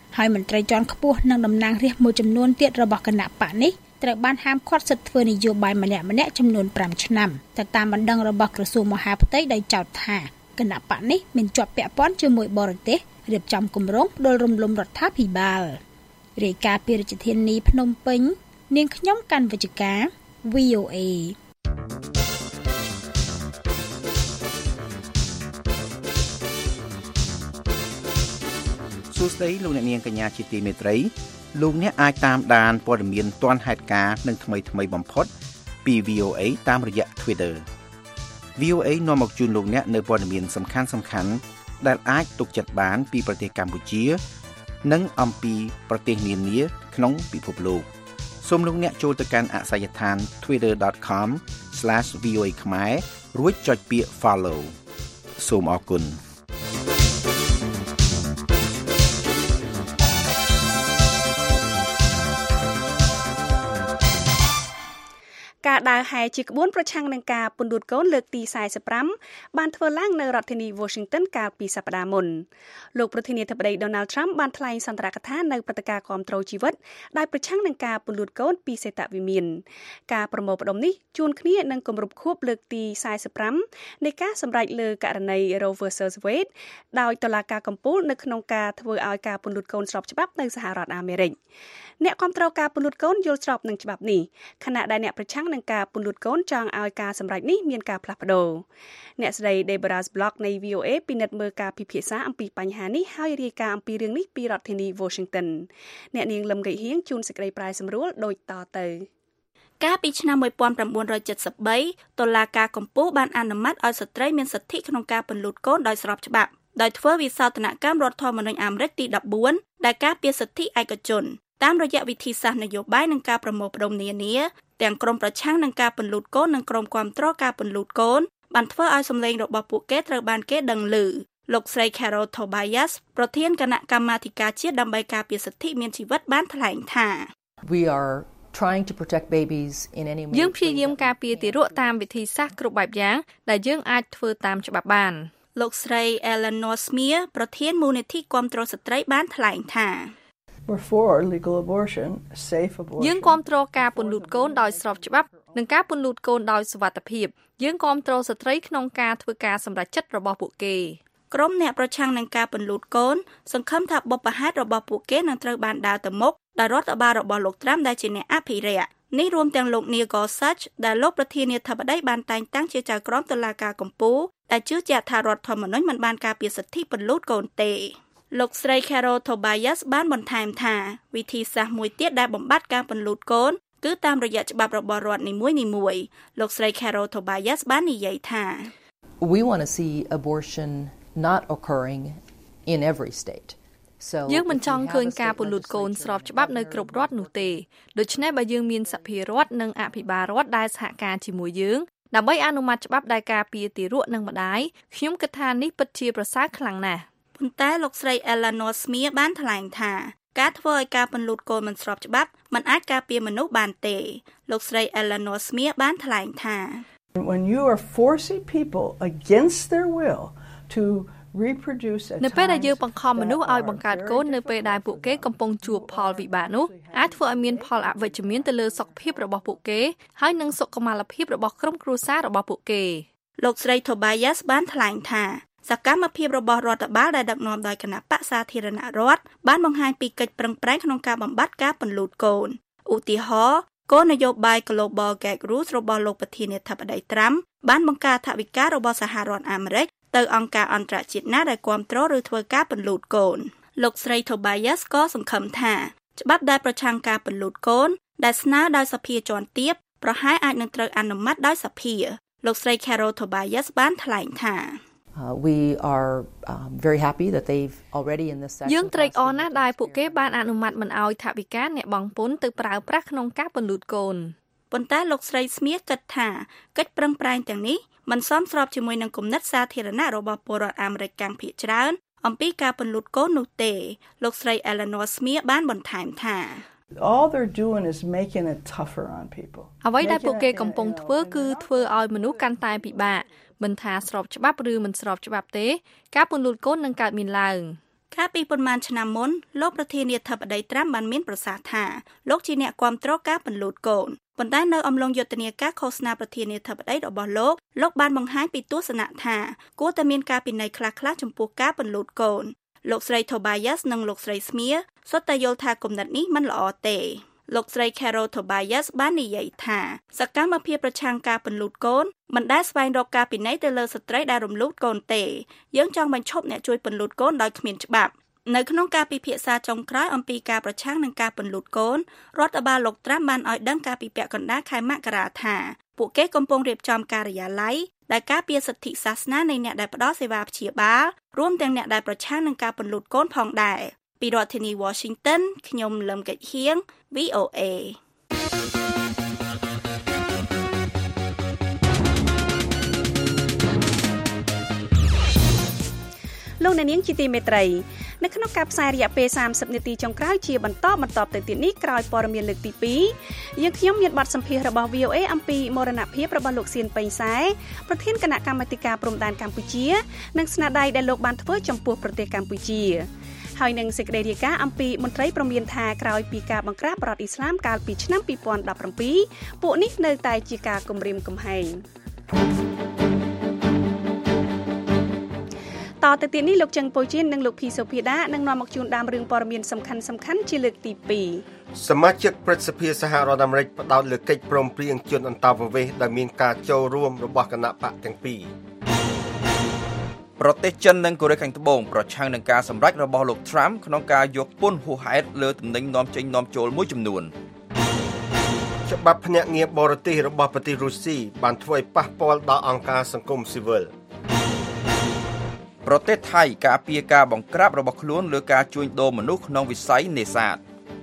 ហើយមន្ត្រីជាន់ខ្ពស់និងតំណាងរាស្ត្រមួយចំនួនទៀតរបស់គណៈបកនេះត្រូវបានហាមឃាត់សិទ្ធិធ្វើនយោបាយម្នាក់ម្នាក់ចំនួនប្រាំឆ្នាំទៅតាមបណ្ដឹងរបស់ក្រសួងមហាផ្ទៃដោយចោទថាគណៈបកនេះមានជាប់ពាក់ព័ន្ធជាមួយបរទេសរៀបចំគម្រោងផ្ដួលរំលំរដ្ឋាភិបាលរាយការណ៍ពីរាជធានីភ្នំពេញនាងខ្ញុំកាន់វិជ្ជការ វី អូ เอសួស្តីលោកអ្នកនាងកញ្ញាជាទីមេត្រីលោកអ្នកអាចតាមដានព័ត៌មានទាន់ហេតុការណ៍និងថ្មីថ្មីបំផុតពី វី អូ เอ តាមរយៈ Twitter វី អូ เอ នាំមកជូនលោកអ្នកនៅព័ត៌មានសំខាន់សំខាន់ដែលអាចទុកចិត្តបានពីប្រទេសកម្ពុជានិងអំពីប្រទេសនានាក្នុងពិភពលោកសូមលោកអ្នកចូលទៅកាន់អាសយដ្ឋាន twitter dot com slash v o a ខ្មែររួចចុចពាក្យ follow សូមអរគុណការដើរហែជាក្បួនប្រឆាំងនឹងការពន្លួចកូនលើកទីសែសិបប្រាំបានធ្វើឡើងនៅរដ្ឋធានី Washington កាលពីសប្តាហ៍មុនលោកប្រធានាធិបតី Donald Trump បានថ្លែងសន្ទរកថានៅព្រឹត្តិការណ៍គាំទ្រជីវិតដែលប្រឆាំងនឹងការពន្លួចកូនពីសេតវិមានការប្រមូលផ្ដុំនេះជួនគ្នានឹងគម្រប់ខួបលើកទីសែសិបប្រាំនៃការសម្រេចលើករណី Roe versus Wade ដោយតុលាការកំពូលនៅក្នុងការធ្វើឲ្យការពន្លួចកូនស្របច្បាប់នៅសហរដ្ឋអាមេរិកអ្នកគាំទ្រការពន្លួចកូនយល់ស្របនឹងច្បាប់នេះខណៈដែលអ្នកប្រឆាំងនឹងការពន្លួចកូនចង់ឲ្យការសម្រេចនេះមានការផ្លាស់ប្ដូរអ្នកស្រី Deborah Block នៃ វី អូ เอ ពិនិត្យមើលការពិភាក្សាអំពីបញ្ហានេះហើយរាយការណ៍អំពីរឿងនេះពីរដ្ឋធានី Washington អ្នកនាងលឹមកិច្ចហៀងជួនសេចក្តីប្រាយសម្រួលដូចតទៅកាលពីឆ្នាំmột nghìn chín trăm七十三តុលាការកំពូលបានអនុម័តឲ្យស្ត្រីមានសិទ្ធិក្នុងការពន្លូតកូនដោយស្របច្បាប់ដោយធ្វើវិសោធនកម្មរដ្ឋធម្មនុញ្ញអាមេរិកទីដប់បួនដែលការពារសិទ្ធិឯកជនតាមរយៈវិធីសាស្ត្រនយោបាយនិងការប្រមូលផ្ដុំនានាទាំងក្រុមប្រឆាំងនឹងការពន្លូតកូននិងក្រុមគាំទ្រការពន្លូតកូនបានធ្វើឲ្យសម្លេងរបស់ពួកគេត្រូវបានគេដឹងឮលោកស្រី Carol Tobias ប្រធានគណៈកម្មាធិការជាតិដើម្បីការពារសិទ្ធិមានជីវិតបានថ្លែងថា We are trying to protect babies in any way យើងព្យាយាមការពារទារកតាមវិធីសាស្ត្រគ្រប់បែបយ៉ាងដែលយើងអាចធ្វើតាមច្បាប់បានលោកស្រី Eleanor Smear ប្រធានមូលនិធិគាំទ្រស្ត្រីបានថ្លែងថា We're for legal abortion, safe abortion. យើងគាំទ្រការពន្លូតកូនដោយស្របច្បាប់និងការពន្លូតកូនដោយសុវត្ថិភាពយើងគាំទ្រស្ត្រីក្នុងការធ្វើការសម្រេចចិត្តរបស់ពួកគេក្រុមអ្នកប្រឆាំងនឹងការពន្លូតកូនសង្ឃឹមថាបុព្វហេតុរបស់ពួកគេនឹងត្រូវបានដើរទៅមុខដោយរដ្ឋបាលរបស់លោកត្រាំដែលជាអ្នកអភិរក្សនេះរួមទាំងលោក Neil Gorsuch ដែលលោកប្រធានាធិបតីបានតែងតាំងជាចៅក្រមតុលាការកំពូលដែលជឿជាក់ថារដ្ឋធម្មនុញ្ញមិនបានការពារសិទ្ធិពន្លូតកូនទេលោកស្រី Carol Tobias បានបន្ថែមថាវិធីសាស្ត្រមួយទៀតដែលបំបត្តិការពន្លូតកូនគឺតាមរយៈច្បាប់របស់រដ្ឋនីមួយៗលោកស្រី Carol Tobias បាននិយាយថា We want to see abortion not occurring in every state. So យើងមិនចង់ឃើញការពន្លូតកូនស្របច្បាប់នៅគ្រប់រដ្ឋនោះទេដូច្នេះបើយើងមានសភារដ្ឋនិងអភិបាលរដ្ឋដែលសហការជាមួយយើងដើម្បីអនុម័តច្បាប់ដែលការពារទារកនិងម្ដាយខ្ញុំគិតថានេះពិតជាប្រសើរខ្លាំងណាស់ប៉ុន្តែលោកស្រី Eleanor Smear បានថ្លែងថាការធ្វើឲ្យការពន្លូតកូនមិនស្របច្បាប់មិនអាចការពារមនុស្សបានទេលោកស្រី Eleanor Smear បានថ្លែងថា When you are forcing people against their will to reproduce at នៅពេលដែលយើងបង្ខំមនុស្សឲ្យបង្កើតកូននៅពេលដែលពួកគេកំពុងជួបផលវិបាកនោះអាចធ្វើឲ្យមានផលអវិជ្ជមានទៅលើសុខភាពរបស់ពួកគេហើយនិងសុខុមាលភាពរបស់ក្រុមគ្រួសាររបស់ពួកគេលោកស្រី Tobias បានថ្លែងថាសកម្មភាពរបស់រដ្ឋបាលដែលដឹកនាំដោយគណៈបក្សសាធារណរដ្ឋបានបង្ហាញពីកិច្ចប្រឹងប្រែងក្នុងការបំបត្តិការពន្លូតកូនឧទាហរណ៍គោលនយោបាយ Global Gag Rules របស់លោកប្រធានាធិបតីត្រាំបានបង្ការថវិការបស់សហរដ្ឋអាមេរិកទៅអង្គការអន្តរជាតិណាដែលគាំទ្រឬធ្វើការពន្លូតកូនលោកស្រី Tobias ក៏សង្ឃឹមថាច្បាប់ដែលប្រឆាំងការពន្លូតកូនដែលស្នើដោយសភាជាន់ទាបប្រហែលអាចនឹងត្រូវអនុម័តដោយសភាលោកស្រី Carol Tobias បានថ្លែងថា Uh, we are um, very happy that they've already in this session យើងត្រេកអរណាស់ដែលពួកគេបានអនុម័តមិនឲ្យថវិកាអ្នកបង់ពន្ធទៅប្រើប្រាស់ក្នុងការពន្លូតកូនប៉ុន្តែលោកស្រី Smith គិតថាកិច្ចប្រឹងប្រែងទាំងនេះមិនសមស្របជាមួយនឹងគំនិតសាធារណៈរបស់ពលរដ្ឋអាមេរិកភាគច្រើនអំពីការពន្លូតកូននោះទេលោកស្រី Eleanor Smith បានបន្ថែមថា All they're doing is making it tougher on people អ្វីដែលពួកគេកំពុងធ្វើគឺធ្វើឲ្យមនុស្សកាន់តែពិបាកមិនថាស្របច្បាប់ឬមិនស្របច្បាប់ទេការពន្លូតកូននឹងកើតមានឡើងកាលពីប៉ុន្មានឆ្នាំមុនលោកប្រធានាធិបតីត្រាំបានមានប្រសាសន៍ថាលោកជាអ្នកគាំទ្រការពន្លូតកូនប៉ុន្តែនៅអំឡុងយុទ្ធនាការឃោសនាប្រធានាធិបតីរបស់លោកលោកបានបង្ហាញពីទស្សនៈថាគួរតែមានការពិន័យខ្លះៗចំពោះការពន្លូតកូនលោកស្រី Tobias និងលោកស្រី Smear សុទ្ធតែយល់ថាគំនិតនេះមិនល្អទេលោកស្រី Carol Tobias បាននិយាយថាសកម្មភាពប្រឆាំងការពន្លូតកូនមិនដែលស្វែងរកការពិន័យទៅលើស្ត្រីដែលរំលូតកូនទេយើងចង់បញ្ឈប់អ្នកជួយពន្លូតកូនដោយគ្មានច្បាប់នៅក្នុងការពិភាក្សាចុងក្រោយអំពីការប្រឆាំងនឹងការពន្លូតកូនរដ្ឋបាលលោកត្រាំបានឲ្យដឹងការពីពាក់កណ្ដាលខែមករាថាពួកគេកំពុងរៀបចំការិយាល័យដែលការពារសិទ្ធិសាសនានៃអ្នកដែលផ្ដល់សេវាព្យាបាលរួមទាំងអ្នកដែលប្រឆាំងនឹងការពន្លូតកូនផងដែរពីរដ្ឋធានី Washington ខ្ញុំលឹមកិច្ចហៀង វី អូ เอ លោកអ្នកនាងជាទីមេត្រីនៅក្នុងការផ្សាយរយៈពេលសាមសិបនាទីចុងក្រោយជាបន្តបន្តទៅទៀតនេះក្រោយព័ត៌មានលើកទីពីរយើងខ្ញុំមានបទសម្ភាសន៍របស់ វី អូ เอ អំពីមរណភាពរបស់លោកសៀនប៉េងសែប្រធានគណៈកម្មាធិការព្រំដែនកម្ពុជានិងស្នាដៃដែលលោកបានធ្វើចំពោះប្រទេសកម្ពុជាហើយនឹងសេចក្តីរាយការណ៍អំពីមន្ត្រីប្រមានថាក្រោយពីការបង្ក្រាបរដ្ឋអ៊ីស្លាមកាលពីឆ្នាំពីរពាន់ដប់ប្រាំពីរពួកនេះនៅតែជាការគំរាមកំហែងតទៅទៀតនេះលោកចឹងប៉ូជៀននិងលោកភីសូភីដានឹងនាំមកជូនដើមរឿងព័ត៌មានសំខាន់សំខាន់ជាលើកទីពីរសមាជិកព្រឹទ្ធសភាសហរដ្ឋអាមេរិកផ្ដោតលើកិច្ចព្រមព្រៀងជនអន្តោប្រវេសន៍ដែលមានការចូលរួមរបស់គណៈបកទាំងពីរប្រទេសចិននិងកូរ៉េខាងត្បូងប្រឆាំងនឹងការសម្រេចរបស់លោក Trump ក្នុងការយកពន្ធហួសហេតុលើទំនិញនាំចេញនាំចូលមួយចំនួនច្បាប់ភ្នាក់ងារបរទេសរបស់ប្រទេសរុស្ស៊ីបានធ្វើឲ្យប៉ះពាល់ដល់អង្គការសង្គមស៊ីវិលប្រទេសថៃការពារការបង្ក្រាបរបស់ខ្លួនលើការជួញដូរមនុស្សក្នុងវិស័យនេសាទ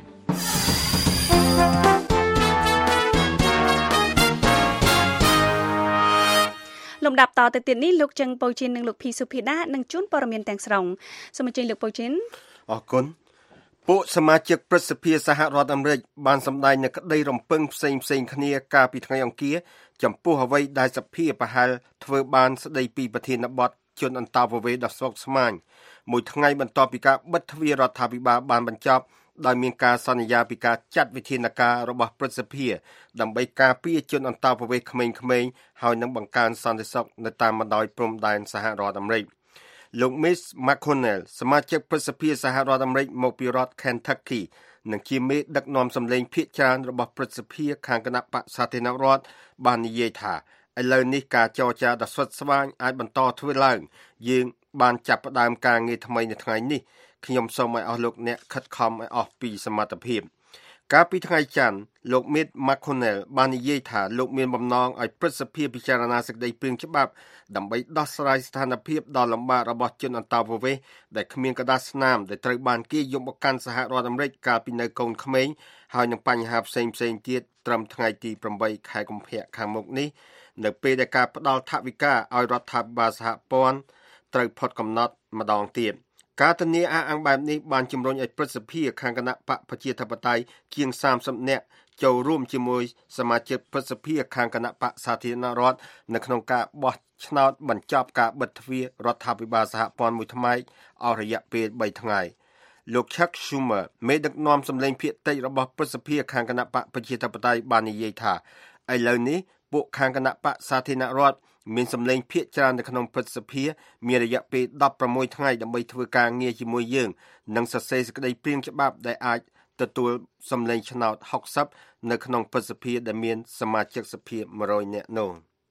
លំដាប់តទៅទៀតនេះលោកចឹងប៉ូជិននិងលោកភីសុភីដានឹងជូនព័ត៌មានទាំងស្រុងសូមអញ្ជើញលោកប៉ូជិនអរគុណពួកសមាជិកព្រឹទ្ធសភាសហរដ្ឋអាមេរិកបានសម្ដែងនូវក្តីរំពឹងផ្សេងផ្សេងគ្នាកាលពីថ្ងៃអង្គារចំពោះអ្វីដែលសភាប្រហែលធ្វើបានស្ដីពីប្រធានបទជនអន្តោប្រវេសន៍ដ៏ស្មុគស្មាញមួយថ្ងៃបន្ទាប់ពីការបិទទ្វាររដ្ឋាភិបាលបានបញ្ចប់ដោយមានការសន្យាពីការចាត់វិធានការរបស់ព្រឹទ្ធសភាដើម្បីការពារជនអន្តោប្រវេសន៍ក្មេងៗហើយនឹងបង្កើនសន្តិសុខនៅតាមបណ្ដោយព្រំដែនសហរដ្ឋអាមេរិកលោក Mitch McConnell សមាជិកព្រឹទ្ធសភាសហរដ្ឋអាមេរិកមកពីរដ្ឋ Kentucky និងជាមេដឹកនាំសម្លេងភាគច្រើនរបស់ព្រឹទ្ធសភាខាងគណៈបក្សសាធារណរដ្ឋបាននិយាយថាឥឡូវនេះការចរចាដ៏ស្វិតស្វាញអាចបន្តធ្វើឡើងយើងបានចាប់ផ្ដើមការងារថ្មីនៅថ្ងៃនេះខ្ញុំសូមឲ្យអស់លោកអ្នកខិតខំឲ្យអស់ពីសមត្ថភាពកាលពីថ្ងៃច័ន្ទលោក Mitch McConnell បាននិយាយថាលោកមានបំណងឲ្យព្រឹទ្ធសភាពិចារណាសេចក្តីព្រាងច្បាប់ដើម្បីដោះស្រាយស្ថានភាពដ៏លំបាករបស់ជនអន្តោប្រវេសន៍ដែលគ្មានក្តារស្នាមដែលត្រូវបានគេយកមកកាន់សហរដ្ឋអាមេរិកកាលពីនៅកូនក្មេងហើយនឹងបញ្ហាផ្សេងផ្សេងទៀតត្រឹមថ្ងៃទីប្រាំបីខែកុម្ភៈខាងមុខនេះនៅពេលដែលការផ្ដល់ថវិកាឲ្យរដ្ឋាភិបាលសហព័ន្ធត្រូវផុតកំណត់ម្ដងទៀតការធានាអះអាងបែបនេះបានជំរុញឲ្យព្រឹទ្ធសភាខាងគណៈបកប្រជាធិបតេយ្យជាងសាមសិបនាក់ចូលរួមជាមួយសមាជិកព្រឹទ្ធសភាខាងគណៈបកសាធារណរដ្ឋនៅក្នុងការបោះឆ្នោតបញ្ចប់ការបិទទ្វាររដ្ឋាភិបាលសហព័ន្ធមួយថ្មីអស់រយៈពេលបីថ្ងៃលោក Chuck Schumer មេដឹកនាំសម្លេងភាគតិចរបស់ព្រឹទ្ធសភាខាងគណៈបកប្រជាធិបតេយ្យបាននិយាយថាឥឡូវនេះពួកខាងគណៈបកសាធារណរដ្ឋមានសម្លេងភាគច្រើននៅក្នុងព្រឹទ្ធសភាមានរយៈពេលដប់ប្រាំមួយថ្ងៃដើម្បីធ្វើការងារជាមួយយើងនិងសរសេរសេចក្តីព្រាងច្បាប់ដែលអាចទទួលសម្លេងឆ្នោតហុកសិបនៅក្នុងព្រឹទ្ធសភាដែលមានសមាជិកសភាមួយរយនាក់នោះ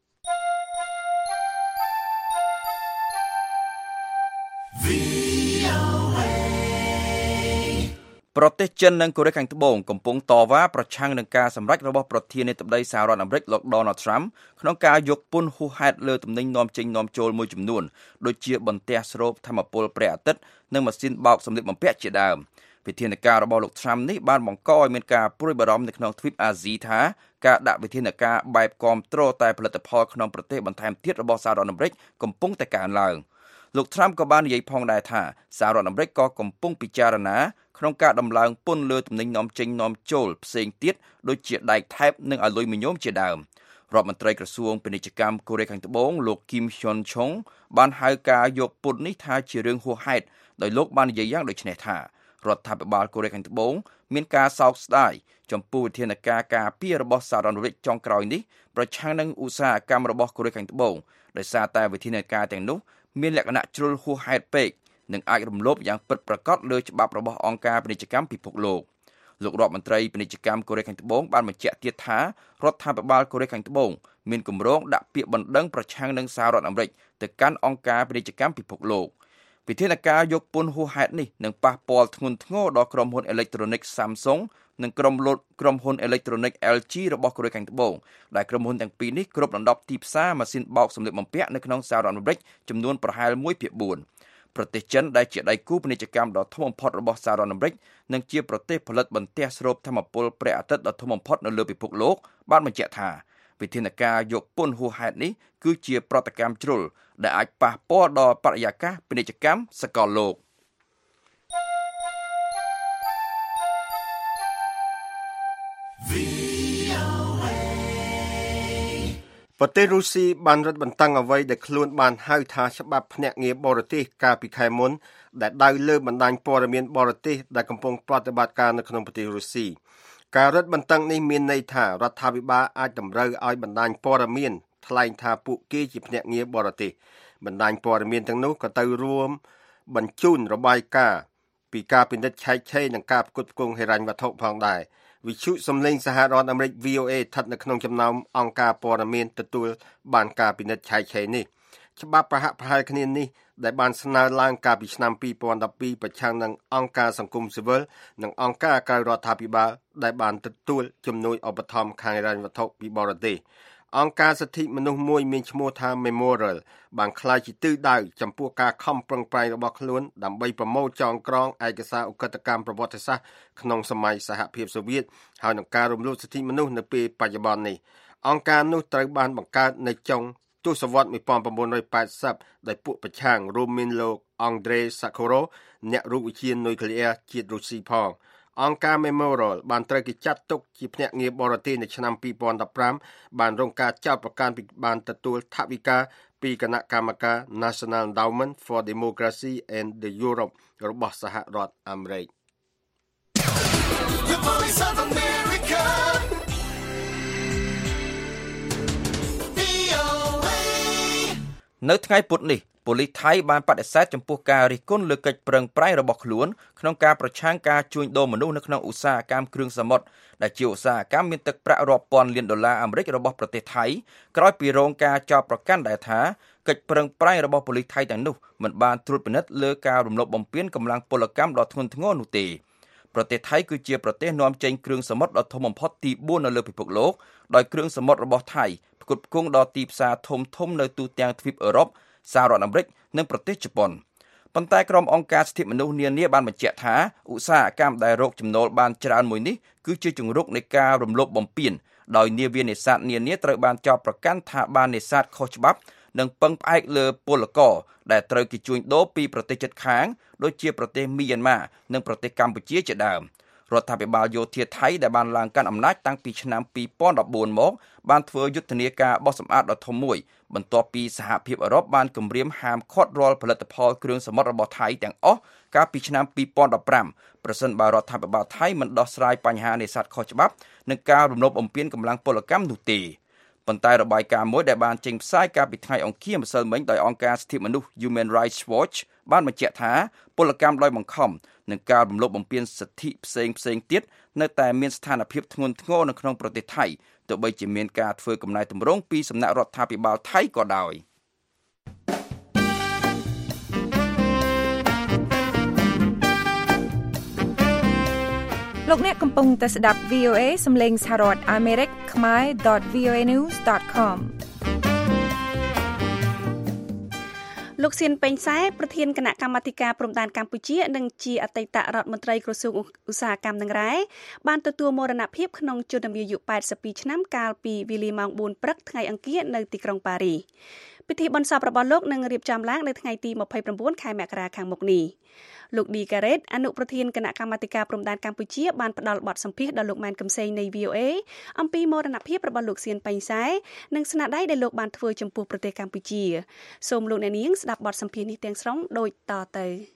ប្រទេសចិននិងកូរ៉េខាងត្បូងកំពុងតវ៉ាប្រឆាំងនឹងការសម្រេចរបស់ប្រធានាធិបតីសហរដ្ឋអាមេរិកលោក Donald Trump ក្នុងការយកពន្ធហួសហេតុលើទំនិញនាំចេញនាំចូលមួយចំនួនដូចជាបន្ទះស្រូបថាមពលព្រះអាទិត្យនិងម៉ាស៊ីនបោកសម្លៀកបំពាក់ជាដើមវិធានការរបស់លោក Trump នេះបានបង្កឲ្យមានការព្រួយបារម្ភនៅក្នុងទ្វីបអាស៊ីថាការដាក់វិធានការបែបគាំទ្រតែផលិតផលក្នុងប្រទេសបន្ថែមទៀតរបស់សហរដ្ឋអាមេរិកកំពុងតែកើនឡើងលោក Trump ក៏បាននិយាយផងដែរថាសហរដ្ឋអាមេរិកក៏កំពុងពិចារណាក្នុងការដំឡើងពន្ធលើទំនិញនាំចេញនាំចូលផ្សេងទៀតដូចជាដែកថែបនិងអាលុយមីញ៉ូមជាដើមរដ្ឋមន្ត្រីក្រសួងពាណិជ្ជកម្មកូរ៉េខាងត្បូងលោក Kim Hyun Chong បានហៅការយកពន្ធនេះថាជារឿងហួសហេតុដោយលោកបាននិយាយយ៉ាងដូចនេះថារដ្ឋាភិបាលកូរ៉េខាងត្បូងមានការសោកស្ដាយចំពោះវិធានការការពាររបស់សហរដ្ឋអាមេរិកចុងក្រោយនេះប្រឆាំងនឹងឧស្សាហកម្មរបស់កូរ៉េខាងត្បូងដោយសារតែវិធានការទាំងនោះមានលក្ខណៈជ្រុលហួសហេតុពេកនិងអាចរំលោភយ៉ាងពិតប្រាកដលើច្បាប់របស់អង្គការពាណិជ្ជកម្មពិភពលោកលោករដ្ឋមន្ត្រីពាណិជ្ជកម្មកូរ៉េខាងត្បូងបានបញ្ជាក់ទៀតថារដ្ឋាភិបាលកូរ៉េខាងត្បូងមានគម្រោងដាក់ពាក្យបណ្ដឹងប្រឆាំងនឹងសហរដ្ឋអាមេរិកទៅកាន់អង្គការពាណិជ្ជកម្មពិភពលោកវិធានការយកពន្ធហួសហេតុនេះនឹងប៉ះពាល់ធ្ងន់ធ្ងរដល់ក្រុមហ៊ុនអេឡិចត្រូនិក Samsung និងក្រុមលក់ក្រុមហ៊ុនអេឡិចត្រូនិក แอล จี របស់កូរ៉េខាងត្បូងដែលក្រុមហ៊ុនទាំងពីរនេះគ្រប់ដណ្ដប់ទីផ្សារម៉ាស៊ីនបោកសម្លៀកបំពាក់នៅក្នុងសហរដ្ឋអាមេរិកចំនួនប្រហែល មួយភាគបួន ប្រទេសចិនដែលជាដៃគូពាណិជ្ជកម្មដ៏ធំបំផុតរបស់សហរដ្ឋអាមេរិកនិងជាប្រទេសផលិតបន្ទះស្រូបថាមពលព្រះអាទិត្យដ៏ធំបំផុតនៅលើពិភពលោកបានបញ្ជាក់ថាវិធានការយកពន្ធហួសហេតុនេះគឺជាប្រតិកម្មជ្រុលដែលអាចប៉ះពាល់ដល់បរិយាកាសពាណិជ្ជកម្មសកលលោកប្រទេសរុស្ស៊ីបានរឹតបន្តឹងអ្វីដែលខ្លួនបានហៅថាច្បាប់ភ្នាក់ងារបរទេសកាលពីខែមុនដែលដៅលើបណ្ដាញព័ត៌មានបរទេសដែលកំពុងប្រតិបត្តិការនៅក្នុងប្រទេសរុស្ស៊ីការរឹតបន្តឹងនេះមានន័យថារដ្ឋាភិបាលអាចតម្រូវឲ្យបណ្ដាញព័ត៌មានថ្លែងថាពួកគេជាភ្នាក់ងារបរទេសបណ្ដាញព័ត៌មានទាំងនោះក៏ទៅរួមបញ្ជូនរបាយការណ៍ពីការពិនិត្យឆែកឆេរនិងការផ្គត់ផ្គង់ហិរញ្ញវត្ថុផងដែរវិទ្យុសំឡេងសហរដ្ឋអាមេរិក វី អូ เอ ស្ថិតនៅក្នុងចំណោមអង្គការព័ត៌មានទទួលបានការពិនិត្យឆែកឆេរនេះច្បាប់ប្រហាក់ប្រហែលគ្នានេះដែលបានស្នើឡើងកាលពីឆ្នាំពីរពាន់ដប់ពីរប្រឆាំងនឹងអង្គការសង្គមស៊ីវិលនិងអង្គការក្រៅរដ្ឋាភិបាលដែលបានទទួលជំនួយឧបត្ថម្ភខាងហិរញ្ញវត្ថុពីបរទេសអង្គការសិទ្ធិមនុស្សមួយមានឈ្មោះថា Memorial បានក្លាយជាទិសដៅចំពោះការខំប្រឹងប្រែងរបស់ខ្លួនដើម្បីប្រមូលចងក្រងឯកសារឧក្រិដ្ឋកម្មប្រវត្តិសាស្ត្រក្នុងសម័យសហភាពសូវៀតហើយនឹងការរំលោភសិទ្ធិមនុស្សនៅពេលបច្ចុប្បន្ននេះអង្គការនោះត្រូវបានបង្កើតនៅចុងទសវត្សរ៍nineteen eightyដោយពួកប្រឆាំងរួមមានលោក Andrei Sakharov អ្នករូបវិទ្យានុយក្លេអ៊ែរជាតិរុស្ស៊ីផងអង្គការ Memorial បានត្រូវគេចាត់ទុកជាភ្នាក់ងារបរទេសនៅឆ្នាំtwo thousand fifteenបានរងការចោទប្រកាន់ពីបានទទួលថវិកាពីគណៈកម្មការ National Endowment for Democracy and the Europe របស់សហរដ្ឋអាមេរិកនៅថ្ងៃពុធនេះប៉ូលីសថៃបានបដិសេធចំពោះការរិះគន់លើកិច្ចប្រឹងប្រែងរបស់ខ្លួនក្នុងការប្រឆាំងការជួញដូរមនុស្សនៅក្នុងឧស្សាហកម្មគ្រឿងសមុទ្រដែលជាឧស្សាហកម្មមានទឹកប្រាក់រាប់ពាន់លានដុល្លារអាមេរិករបស់ប្រទេសថៃក្រោយពីរងការចោទប្រកាន់ដែលថាកិច្ចប្រឹងប្រែងរបស់ប៉ូលីសថៃទាំងនោះមិនបានត្រួតពិនិត្យលើការរំលោភបំពានកម្លាំងពលកម្មដ៏ធ្ងន់ធ្ងរនោះទេប្រទេសថៃគឺជាប្រទេសនាំចេញគ្រឿងសមុទ្រដ៏ធំបំផុតទីfourនៅលើពិភពលោកដោយគ្រឿងសមុទ្ររបស់ថៃផ្គត់ផ្គង់ដល់ទីផ្សារធំធំនៅទូទាំងទ្វីបអឺរ៉ុបសហរដ្ឋអាមេរិកនិងប្រទេសជប៉ុនប៉ុន្តែក្រុមអង្គការសិទ្ធិមនុស្សនានាបានបញ្ជាក់ថាឧស្សាហកម្មដែលរកចំណូលបានច្រើនមួយនេះគឺជាជង្រុកនៃការរំលោភបំពានដោយនាវានេសាទនានាត្រូវបានចោទប្រកាន់ថាបាននេសាទខុសច្បាប់និងពឹងផ្អែកលើពលករដែលត្រូវគេជួញដូរពីប្រទេសជិតខាងដូចជាប្រទេសមីយ៉ាន់ម៉ានិងប្រទេសកម្ពុជាជាដើមរដ្ឋាភិបាលយោធាថៃដែលបានឡើងកាន់អំណាចតាំងពីឆ្នាំtwo thousand fourteenមកបានធ្វើយុទ្ធនាការបោះសម្អាតដ៏ធំមួយបន្ទាប់ពីសហភាពអឺរ៉ុបបានគម្រាមហាមឃាត់រាល់ផលិតផលគ្រឿងសមុទ្ររបស់ថៃទាំងអស់កាលពីឆ្នាំtwo thousand fifteenប្រសិនបើរដ្ឋាភិបាលថៃមិនដោះស្រាយបញ្ហានេសាទខុសច្បាប់និងការរំលោភបំពានកម្លាំងពលកម្មនោះទេប៉ុន្តែរបាយការណ៍មួយដែលបានចេញផ្សាយកាលពីថ្ងៃអង្គារម្សិលមិញដោយអង្គការសិទ្ធិមនុស្ស Human Rights Watch បានបញ្ជាក់ថាពលកម្មដោយបង្ខំនិងការរំលោភបំពានសិទ្ធិផ្សេងផ្សេងទៀតនៅតែមានស្ថានភាពធ្ងន់ធ្ងរនៅក្នុងប្រទេសថៃទោះបីជាមានការធ្វើកំណែទម្រង់ពីសំណាក់រដ្ឋាភិបាលថៃក៏ដោយលោកអ្នកកំពុងតែស្ដាប់ វី អូ เอ សំឡេងសហរដ្ឋអាមេរិកខ្មែរ .voanews .com លោកសៀនពេញសែប្រធានគណៈកម្មាធិការព្រំដែនកម្ពុជានិងជាអតីតរដ្ឋមន្ត្រីក្រសួងឧស្សាហកម្មនិងរ៉ែបានទទួលមរណភាពក្នុងជន្មាយុeighty-twoឆ្នាំកាលពីវេលាម៉ោងfourព្រឹកថ្ងៃអង្គារនៅទីក្រុងប៉ារីសពិធីបុណ្យសពរបស់លោកនឹងរៀបចំឡើងនៅថ្ងៃទីtwenty-nineខែមករាខាងមុខនេះលោកឌីការ៉េតអនុប្រធានគណៈកម្មាធិការព្រំដែនកម្ពុជាបានផ្ដល់បទសម្ភាសន៍ដល់លោកម៉ែនកំសែងនៃ វី អូ เอ អំពីមរណភាពរបស់លោកសៀនពេញសែនិងស្នាដៃដែលលោកបានធ្វើចំពោះប្រទេសកម្ពុជាសូមលោកអ្នកនាងស្ដាប់បទសម្ភាសន៍នេះទាំងស្រុងដូចតទៅ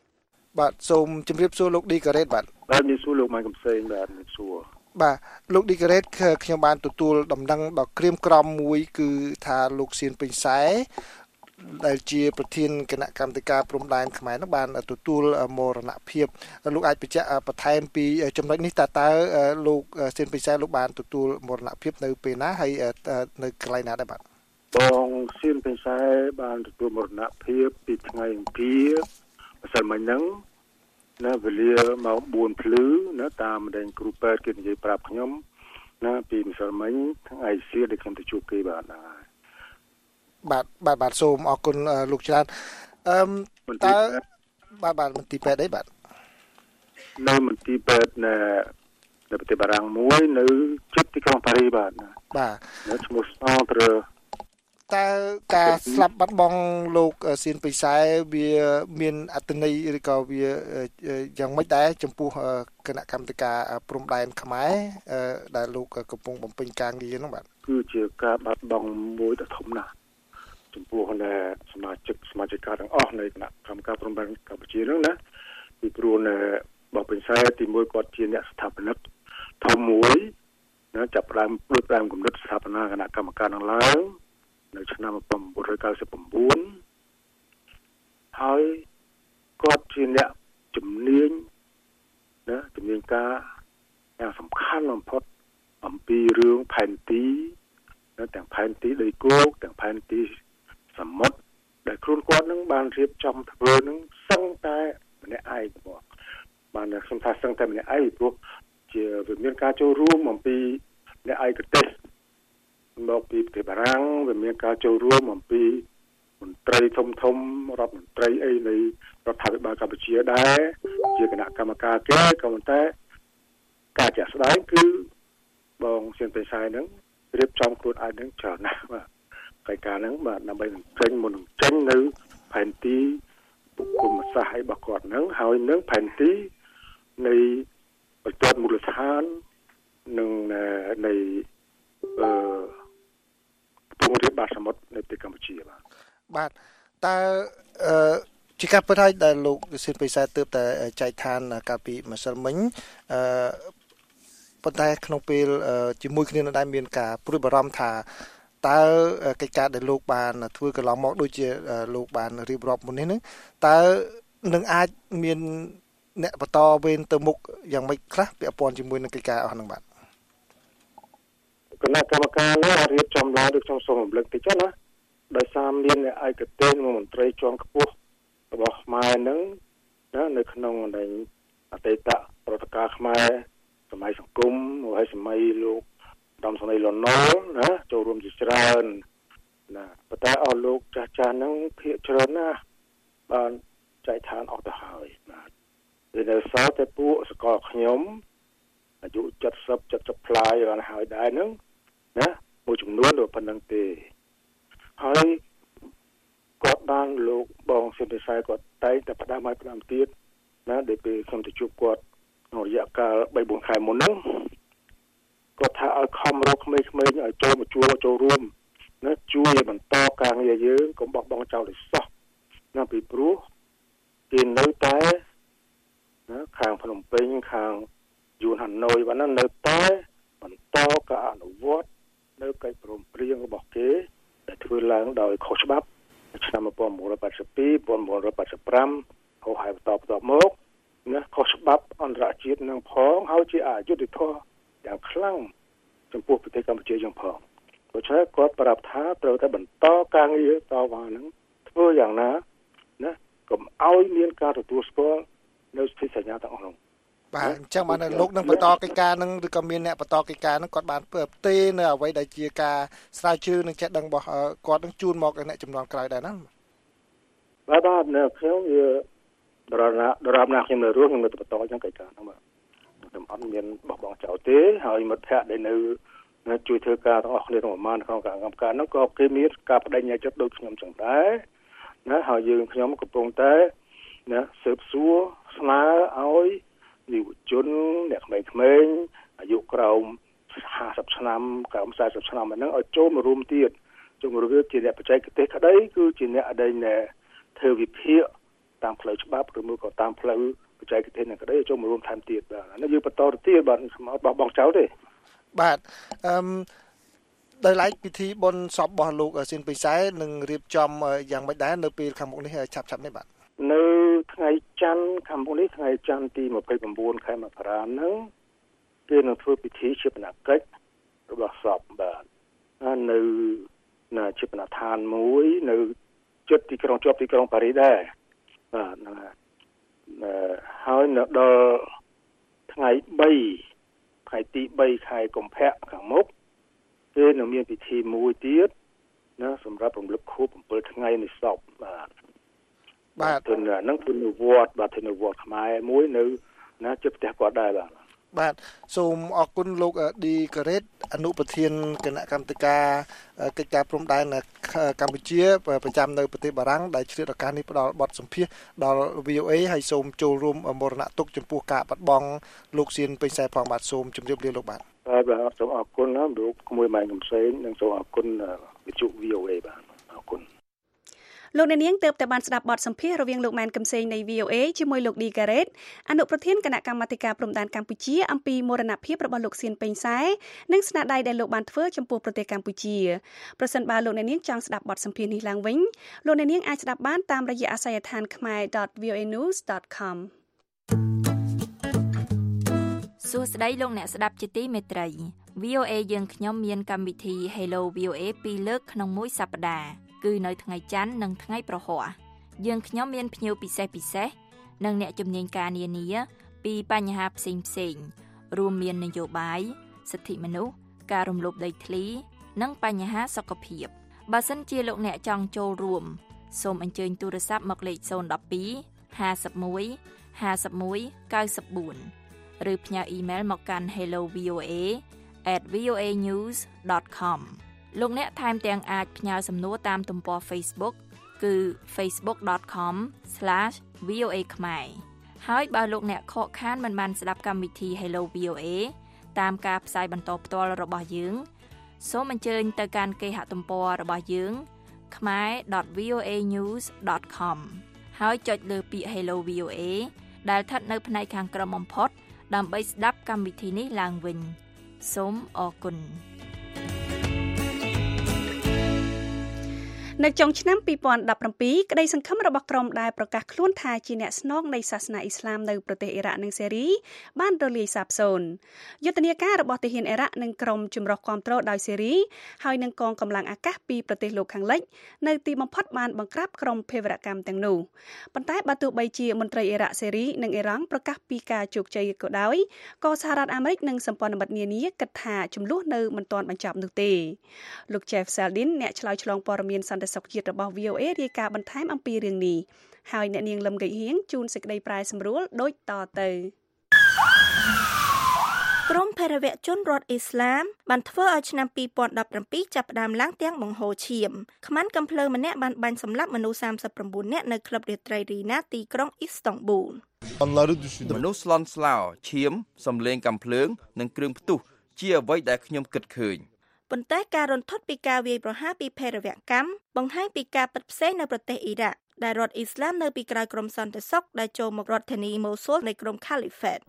បាទសូមជម្រាបសួរលោកឌីការ៉េតបាទបាទមានសួរលោកម៉ៃកំសែងបាទមានសួរបាទលោកឌីការ៉េតខ្ញុំបានទទួលដំណឹងដល់ក្រៀមក្រំមួយគឺថាលោកសៀនពេញសែដែលជាប្រធានគណៈកម្មាធិការព្រំដែនខ្មែរនោះបានទទួលមរណភាពលោកអាចបញ្ជាក់បន្ថែមពីចំណុចនេះតើតើលោកសៀនពេញសែលោកបានទទួលមរណភាពនៅពេលណាហើយនៅកន្លែងណាដែរបាទបងសៀនពេញសែបានទទួលមរណភាពពីថ្ងៃអង្គារម្សិលមិញហ្នឹងណាវេលាម៉ោងបួនភ្លឺណាតាមម្ដងគ្រូពេទ្យគេនិយាយប្រាប់ខ្ញុំណាពីម្សិលមិញថ្ងៃសៀលដែលខ្ញុំទៅជួបគេបាទហើយបាទបាទបាទសូមអរគុណលោកច្រើនអឺតើបាទបាទមន្ទីរពេទ្យអីបាទនៅមន្ទីរពេទ្យនៅនៅប្រទេសបារាំងមួយនៅជិតទីក្រុងប៉ារីសបាទបាទនៅឈ្មោះសង់ត្រតើការស្លាប់បាត់បង់លោកសៀនពេញសែវាមានអត្ថន័យឬក៏វាយ៉ាងម៉េចដែរចំពោះគណៈកម្មាធិការព្រំដែនខ្មែរដែលលោកកំពុងបំពេញការងារនោះបាទគឺជាការបាត់បង់មួយដ៏ធំណាស់ចំពោះនៅសមាជិកសមាជិកទាំងអស់នៃគណៈកម្មការព្រំដែនកម្ពុជានោះណាពីព្រោះនៅបងពេញសែទីមួយគាត់ជាអ្នកស្ថាបនិកធំមួយណាចាប់ផ្ដើមព្រួយផ្ដើមគំនិតស្ថាបនាគណៈកម្មការនឹងឡើងនៅឆ្នាំmột nghìn chín trăm chín mươi chínហើយគាត់ជាអ្នកជំនាញណាជំនាញការយ៉ាងសំខាន់បំផុតអំពីរឿងផែនទីណាទាំងផែនទីដីគោកទាំងផែនទីសមុទ្រដែលខ្លួនគាត់នឹងបានរៀបចំធ្វើនឹងសឹងតែម្នាក់ឯងបងបានខ្ញុំថាសឹងតែម្នាក់ឯងព្រោះជាវាមានការចូលរួមអំពីអ្នកឯកទេសមកពីប្រទេសបារាំងវាមានការចូលរួមអំពីមន្ត្រីធំធំរដ្ឋមន្ត្រីអីនៃរដ្ឋាភិបាលកម្ពុជាដែរជាគណៈកម្មការគេក៏ប៉ុន្តែការចាក់ស្ដែងគឺបងសៀនពេញសែហ្នឹងរៀបចំខ្លួនឯងហ្នឹងច្រើនណាស់បាទកិច្ចការហ្នឹងបាទដើម្បីនឹងចេញមុននឹងចេញនៅផែនទីបុគ្គលសាស្ត្ររបស់គាត់ហ្នឹងហើយនឹងផែនទីនៃបន្ទាត់មូលដ្ឋាននឹងនៃអឺពងរៀបបាតសមុទ្រនៅប្រទេសកម្ពុជាបាទបាទតើអឺជាការពិតហើយដែលលោកសៀនពេញសែទើបតែចែកឋានកាលពីម្សិលមិញអឺប៉ុន្តែក្នុងពេលជាមួយគ្នានៅដែរមានការព្រួយបារម្ភថាតើកិច្ចការដែលលោកបានធ្វើកន្លងមកដូចជាលោកបានរៀបរាប់មុននេះនឹងតើនឹងអាចមានអ្នកបន្តវេនទៅមុខយ៉ាងម៉េចខ្លះពាក់ព័ន្ធជាមួយនឹងកិច្ចការអស់ហ្នឹងបាទគណៈកម្មការនោះរៀបចំឡើងដូចខ្ញុំសូមរំលឹកតិចណាដោយសារមានអ្នកឯកទេសមន្ត្រីជាន់ខ្ពស់របស់ខ្មែរហ្នឹងណានៅក្នុងនៃអតីតរដ្ឋការខ្មែរសម័យសង្គមហើយសម័យលោកដំស្រីលន់ណុលណាចូលរួមជាច្រើនណាប៉ុន្តែអស់លោកចាស់ចាស់ហ្នឹងភាគច្រើនណាបានចែកឋានអស់ទៅហើយបាទវានៅសល់តែពួកសកលខ្ញុំអាយុเจ็ดสิบ เจ็ดสิบផ្លាយបានហើយដែរហ្នឹងណាមួយចំនួនដូចប៉ុណ្្នឹងទេហើយគាត់បានលោកបងសៀនពេញសែគាត់តែងតែផ្ដាំឲ្យផ្ដាំទៀតណាដែលពេលខ្ញុំទៅជួបគាត់ក្នុងរយៈកាលបីបួនខែមុនហ្នឹងគាត់ថាឲ្យខំរកក្មេងៗឲ្យចូលមកជួបចូលរួមណាជួយបន្តការងារយើងកុំបោះបង់ចោលឲ្យសោះណាពីព្រោះគេនៅតែណាខាងភ្នំពេញខាងយួនហាណូយបាននៅតែបន្តការអនុវត្តនៅកិច្ចព្រមព្រៀងរបស់គេដែលធ្វើឡើងដោយខុសច្បាប់ឆ្នាំmột nghìn chín trăm tám mươi hai một nghìn chín trăm tám mươi lămហៅហើយបន្តបន្តមកណាខុសច្បាប់អន្តរជាតិនឹងផងហើយជាអយុត្តិធម៌យ៉ាងខ្លាំងចំពោះប្រទេសកម្ពុជាយ៉ាងផងដូច្នេះគាត់ប្រាប់ថាត្រូវតែបន្តការងារតវ៉ាហ្នឹងធ្វើយ៉ាងណាណាកុំឲ្យមានការទទួលស្គាល់នៅសិទ្ធិសញ្ញាទាំងអស់នោះបាទអញ្ចឹងបានលោកនឹងបន្តកិច្ចការនឹងឬក៏មានអ្នកបន្តកិច្ចការនឹងគាត់បានផ្ទេរនៅអ្វីដែលជាការស្រាវជ្រាវនឹងចេះដឹងរបស់គាត់នឹងជូនមកអ្នកចំនួនក្រោយដែរណាបាទបាទនៅខ្ញុំវាដរាបណាដរាបណាខ្ញុំនៅរស់ខ្ញុំនៅបន្តអញ្ចឹងកិច្ចការហ្នឹងបាទខ្ញុំអត់មានបោះបង់ចោលទេហើយមិត្តភ័ក្តិដែលនៅជួយធ្វើការទាំងអស់គ្នាទាំងប្រមាណក្នុងការកម្មការហ្នឹងក៏គេមានការបដិញ្ញាចិត្តដូចខ្ញុំចឹងដែរណាហើយយើងខ្ញុំកំពុងតែណាស៊ើបសួរស្នើឲ្យយុវជនអ្នកក្មេងៗអាយុក្រោមห้าสิบឆ្នាំក្រោមสี่สิบឆ្នាំហ្នឹងឲ្យចូលមករួមទៀតចូលមករួមជាអ្នកបច្ចេកទេសក្តីគឺជាអ្នកដែលធ្វើវិភាគតាមផ្លូវច្បាប់ឬមួយក៏តាមផ្លូវបច្ចេកទេសនឹងក្តីចូលមករួមថែមទៀតបាទនេះយើងបន្តទៅទៀតបាទមកបោះបង់ចោលទេបាទអឺដោយឡែកពិធីបុណ្យសពរបស់លោកស៊ិនពិសែនឹងរៀបចំយ៉ាងម៉េចដែរនៅពេលខាងមុខនេះឆាប់ៗនេះបាទនៅថ្ងៃច័ន្ទខាងមុខនេះថ្ងៃច័ន្ទទីម្ភៃ៩ខែមករាហ្នឹងគេនឹងធ្វើពិធីជាបណកិច្ចរបស់សពបាទនៅនៅជាបណដ្ឋានមួយនៅជិតទីក្រុងជាប់ទីក្រុងប៉ារីសដែរបាទហ្នឹងហើយនៅដល់ថ្ងៃបីថ្ងៃទីបីខែកុម្ភៈខាងមុខគេនឹងមានពិធីមួយទៀតណាសម្រាប់រំលឹកខួបbảyថ្ងៃនៃសពបាទបាទទៅហ្នឹងគឺនៅវត្តបាទទៅនៅវត្តខ្មែរមួយនៅណាជិតផ្ទះគាត់ដែរបាទបាទសូមអរគុណលោកឌីការ៉េតអនុប្រធានគណៈកម្មាធិការកិច្ចការព្រំដែនកម្ពុជាប្រចាំនៅប្រទេសបារាំងដែលឆ្លៀតឱកាសនេះផ្ដល់បទសម្ភាសន៍ដល់ វី អូ អេ ហើយសូមចូលរួមមរណទុក្ខចំពោះការបាត់បង់លោកស៊ិនពេញសែផងបាទសូមជម្រាបលាលោកបាទបាទសូមអរគុណណាលោកក្មួយម៉ែកំសែងនិងសូមអរគុណវិទ្យុ វី អូ អេ បាទអរគុណលោកអ្នកនាងទើបតែបានស្ដាប់បទសម្ភាសន៍រវាងលោកម៉ែនកំសែងនៃ វី អូ អេ ជាមួយលោកឌីការ៉េតអនុប្រធានគណៈកម្មាធិការព្រំដែនកម្ពុជាអំពីមរណភាពរបស់លោកស៊ិនពេញសែនិងស្នាដៃដែលលោកបានធ្វើចំពោះប្រទេសកម្ពុជាប្រសិនបើលោកអ្នកនាងចង់ស្ដាប់បទសម្ភាសន៍នេះឡើងវិញលោកអ្នកនាងអាចស្ដាប់បានតាមរយៈអាស័យដ្ឋាន khmer dot v o a news dot com សួស្ដីលោកអ្នកស្ដាប់ជាទីមេត្រី វី អូ អេ យើងខ្ញុំមានកម្មវិធី Hello វី អូ អេ ពីរលើកក្នុងមួយសប្តាហ៍គឺនៅថ្ងៃច័ន្ទនិងថ្ងៃប្រហ័សយើងខ្ញុំមានភ្ញៀវពិសេសពិសេសនិងអ្នកជំនាញការនានាពីបញ្ហាផ្សេងផ្សេងរួមមាននយោបាយសិទ្ធិមនុស្សការរំលោភដីធ្លីនិងបញ្ហាសុខភាពបើសិនជាលោកអ្នកចង់ចូលរួមសូមអញ្ជើញទូរស័ព្ទមកលេខศูนย์ một hai ห้าสิบเอ็ด ห้าสิบเอ็ด เก้าสิบสี่ឬផ្ញើអ៊ីមែលមកកាន់ hello v o a at v o a news dot com លោកអ្នកថែមទាំងអាចផ្ញើសំណួរតាមទំព័រ Facebook គឺ facebook dot com slash v o a khmer ហើយបើលោកអ្នកខកខានមិនបានស្ដាប់កម្មវិធី Hello វី អូ អេ តាមការផ្សាយបន្តផ្ទាល់របស់យើងសូមអញ្ជើញទៅកាន់គេហទំព័ររបស់យើង khmer dot v o a news dot com ហើយចុចលើពាក្យ Hello វី អូ អេ ដែលស្ថិតនៅផ្នែកខាងក្រោមបំផុតដើម្បីស្ដាប់កម្មវិធីនេះឡើងវិញសូមអរគុណនៅចុងឆ្នាំពីរពាន់ដប់ប្រាំពីរក្តីសង្ឃឹមរបស់ក្រុមដែលប្រកាសខ្លួនថាជាអ្នកស្នងនៃសាសនាអ៊ីស្លាមនៅប្រទេសអ៊ីរ៉ាក់និងសេរីបានរលាយសាបសូន្យយុទ្ធនាការរបស់ទាហានអ៊ីរ៉ាក់និងក្រុមចម្រុះគាំទ្រដោយសេរីហើយនឹងកងកម្លាំងអាកាសពីប្រទេសលោកខាងលិចនៅទីបំផុតបានបង្ក្រាបក្រុមភេរវកម្មទាំងនោះប៉ុន្តែបើទោះបីជាមន្ត្រីអ៊ីរ៉ាក់សេរីនិងអ៊ីរ៉ង់ប្រកាសពីការជោគជ័យក៏ដោយក៏សហរដ្ឋអាមេរិកនិងសម្ព័ន្ធមិត្តនានាគិតថាចំនួននៅមិនទាន់បញ្ចប់នោះទេលោក Jeff Seldin អ្នកឆ្លើយឆ្លងព័ត៌មានសន្តិសុខជាតិរបស់ វី អូ អេ រាយការណ៍បន្ថែមអំពីរឿងនេះហើយអ្នកនាងលឹមកិច្ចហៀងជូនសេចក្តីប្រាយសម្រួលដូចតទៅក្រុមភេរវជនរដ្ឋអ៊ីស្លាមបានធ្វើឲ្យឆ្នាំពីរពាន់ដប់ប្រាំពីរចាប់ផ្ដើមឡើងទាំងបង្ហូរឈាមខ្មាន់កំភ្លើងម្នាក់បានបាញ់សម្លាប់មនុស្សសាមសិប៩នាក់នៅក្លឹបរាត្រីរីណាទីក្រុងអ៊ីស្តង់ប៊ូលមនុស្សស្លន់ស្លោឈាមសំលេងកំភ្លើងនិងគ្រឿងផ្ទុះជាអ្វីដែលខ្ញុំគិតឃើញប៉ុន្តែការរន្ធត់ពីការវាយប្រហារពីភេរវកម្មបង្ហាញពីការពិតផ្សេងនៅប្រទេសអ៊ីរ៉ាក់ដែលរដ្ឋអ៊ីស្លាមនៅពីក្រោយក្រុមសន្តិសុខដែលចូលមករដ្ឋធានីម៉ូស៊ូលនៃក្រុម Caliphate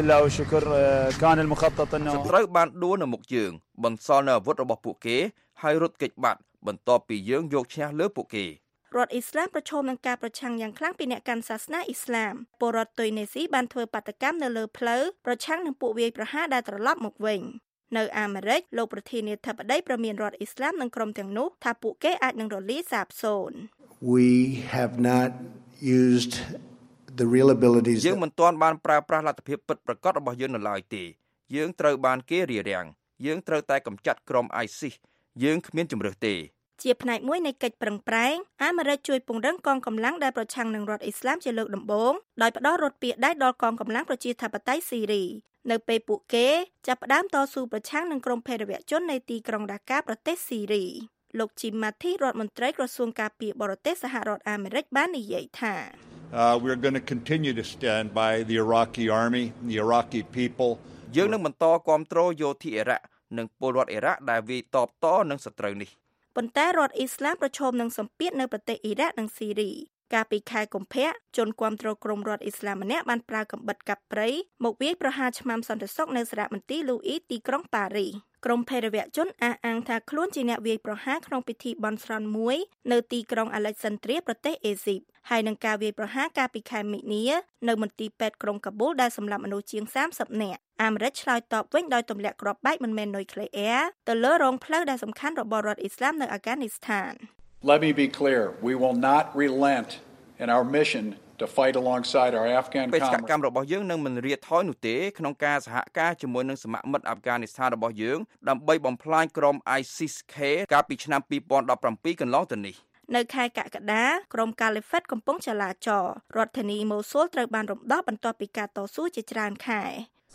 ត្រូវបានដួលនៅមុខយើងបន្សល់នៅអាវុធរបស់ពួកគេហើយរត់គេចបាត់បន្ទាប់ពីយើងយកឈ្នះលើពួកគេរដ្ឋអ៊ីស្លាមប្រឈមនឹងការប្រឆាំងយ៉ាងខ្លាំងពីអ្នកកាន់សាសនាអ៊ីស្លាមពលរដ្ឋទុយនេស៊ីបានធ្វើបាតកម្មនៅលើផ្លូវប្រឆាំងនឹងពួកវាយប្រហារដែលត្រឡប់មកវិញនៅអាមេរិកលោកប្រធានាធិបតីប្រមានរដ្ឋអ៊ីស្លាមនិងក្រុមទាំងនោះថាពួកគេអាចនឹងរលាយសាបសូន្យ We have not used the real abilities យើងមិនទាន់បានប្រើប្រាស់លទ្ធភាពពិតប្រាកដរបស់យើងនៅឡើយទេយើងត្រូវបានគេរារាំងយើងត្រូវតែកម្ចាត់ក្រុម ISIS យើងគ្មានជំរើសទេជាផ្នែកមួយនៃកិច្ចប្រឹងប្រែងអាមេរិកជួយពង្រឹងកងកម្លាំងដែលប្រឆាំងនឹងរដ្ឋអ៊ីស្លាមជាលើកដំបូងដោយផ្ដល់រថពាក្យដៃដល់កងកម្លាំងប្រជាធិបតេយ្យស៊ីរីនៅពេលពួកគេចាប់ផ្ដើមតស៊ូប្រឆាំងនឹងក្រុមភេរវជននៅទីក្រុងដាកាប្រទេសស៊ីរីលោក Jim Mattis រដ្ឋមន្ត្រីក្រសួងការពារបរទេសសហរដ្ឋអាមេរិកបាននិយាយថា Uh, we're going to continue to stand by the Iraqi army, the Iraqi people. យើងនឹងបន្តគាំទ្រយោធាអ៊ីរ៉ាក់និងពលរដ្ឋអ៊ីរ៉ាក់ដែលវាយតបតនឹងសត្រូវនេះប៉ុន្តែរដ្ឋអ៊ីស្លាមប្រឈមនឹងសម្ពាធនៅប្រទេសអ៊ីរ៉ាក់និងស៊ីរីកាលពីខែកុម្ភៈជនគាំទ្រក្រុមរដ្ឋអ៊ីស្លាមម្នាក់បានប្រើកាំបិតកាប់ព្រៃមកវាយប្រហារឆ្មាំសន្តិសុខនៅសារមន្ទីរលូអ៊ីទីក្រុងប៉ារីសក្រុមភេរវជនអះអាងថាខ្លួនជាអ្នកវាយប្រហារក្នុងពិធីបន់ស្រន់មួយនៅទីក្រុងអាឡិចសាន់ដ្រីប្រទេសអេស៊ីបហើយនឹងការវាយប្រហារកាលពីខែមិនិនានៅមន្ទីរពេទ្យក្រុងកាប៊ូលដែលសម្លាប់មនុស្សជាងសាមសិបនាក់អាមេរិកឆ្លើយតបវិញដោយទម្លាក់គ្រាប់បែកមិនមែននុយក្លេអ៊ែរទៅលើរងផ្លូវដែលសំខាន់របស់រដ្ឋអ៊ីស្លាមនៅអាហ្គានីស្ថាន Let me be clear, we will not relent in our mission to fight alongside our Afghan comrades. បេសកកម្មរបស់យើងនឹងមិនរាថយនោះទេក្នុងការសហការជាមួយនឹងសមាមិត្តអាហ្វហ្គានីស្ថានរបស់យើងដើម្បីបំផ្លាញក្រុម ไอซิส K កាលពីឆ្នាំពីរពាន់ដប់ប្រាំពីរកន្លងទៅនេះនៅខែកក្កដាក្រុមកាលីហ្វិតកំពុងចលាចលរដ្ឋធានីម៉ូស៊ូលត្រូវបានរំដោះបន្ទាប់ពីការតស៊ូជាច្រើនខែ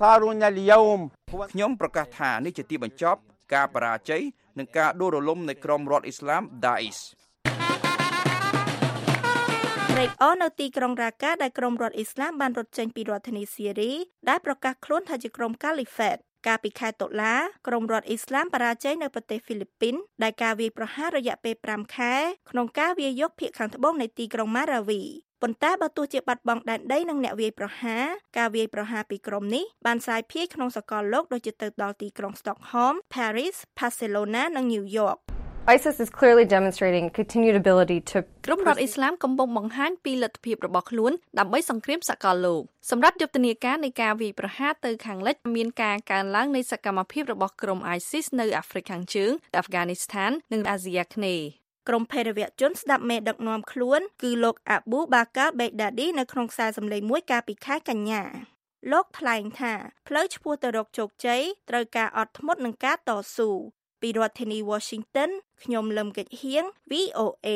ខ្ញុំប្រកាសថានេះជាទីបញ្ចប់ការបរាជ័យនិងការដួលរលំនៃក្រុមរដ្ឋអ៊ីស្លាម Daesh ត្រេកអរនៅទីក្រុងរ៉ាកាដែលក្រុមរដ្ឋអ៊ីស្លាមបានរត់ចេញពីរដ្ឋធានីស៊េរីដែលប្រកាសខ្លួនថាជាក្រុមកាលីហ្វិតកាលពីខែតុលាក្រុមរដ្ឋអ៊ីស្លាមបរាជ័យនៅប្រទេសហ្វីលីពីនដែលការវាយប្រហាររយៈពេលប្រាំខែក្នុងការវាយយកភាគខាងត្បូងនៃទីក្រុងម៉ារ៉ាវីប៉ុន្តែបើទោះជាបាត់បង់ដែនដីនិងអ្នកវាយប្រហារការវាយប្រហារពីក្រុមនេះបានសាយភាយក្នុងសកលលោកដូចជាទៅដល់ទីក្រុង Stockholm, Paris, Barcelona និង New York ISIS is clearly demonstrating continued ability to ក្រុមរដ្ឋអ៊ីស្លាមកំពុងបង្ហាញពីលទ្ធភាពរបស់ខ្លួនដើម្បីសង្គ្រាមសកលលោកសម្រាប់យុទ្ធនាការនៃការវាយប្រហារទៅខាងលិចមានការកើនឡើងនៃសកម្មភាពរបស់ក្រុម ISIS នៅអាហ្វ្រិកខាងជើងអាហ្វហ្គានីស្ថាននិងអាស៊ីអាគ្នេយ៍ក្រុមភេរវជនស្ដាប់មេដឹកនាំខ្លួនគឺលោកអាប៊ូបាកាបេដាឌីនៅក្នុងខ្សែសម្លេងមួយកាលពីខែកញ្ញាលោកថ្លែងថាផ្លូវឆ្ពោះទៅរកជោគជ័យត្រូវការអត់ធ្មត់និងការតស៊ូពីរដ្ឋធានី Washington ខ្ញុំលឹមកិច្ចហៀង វី អូ เอ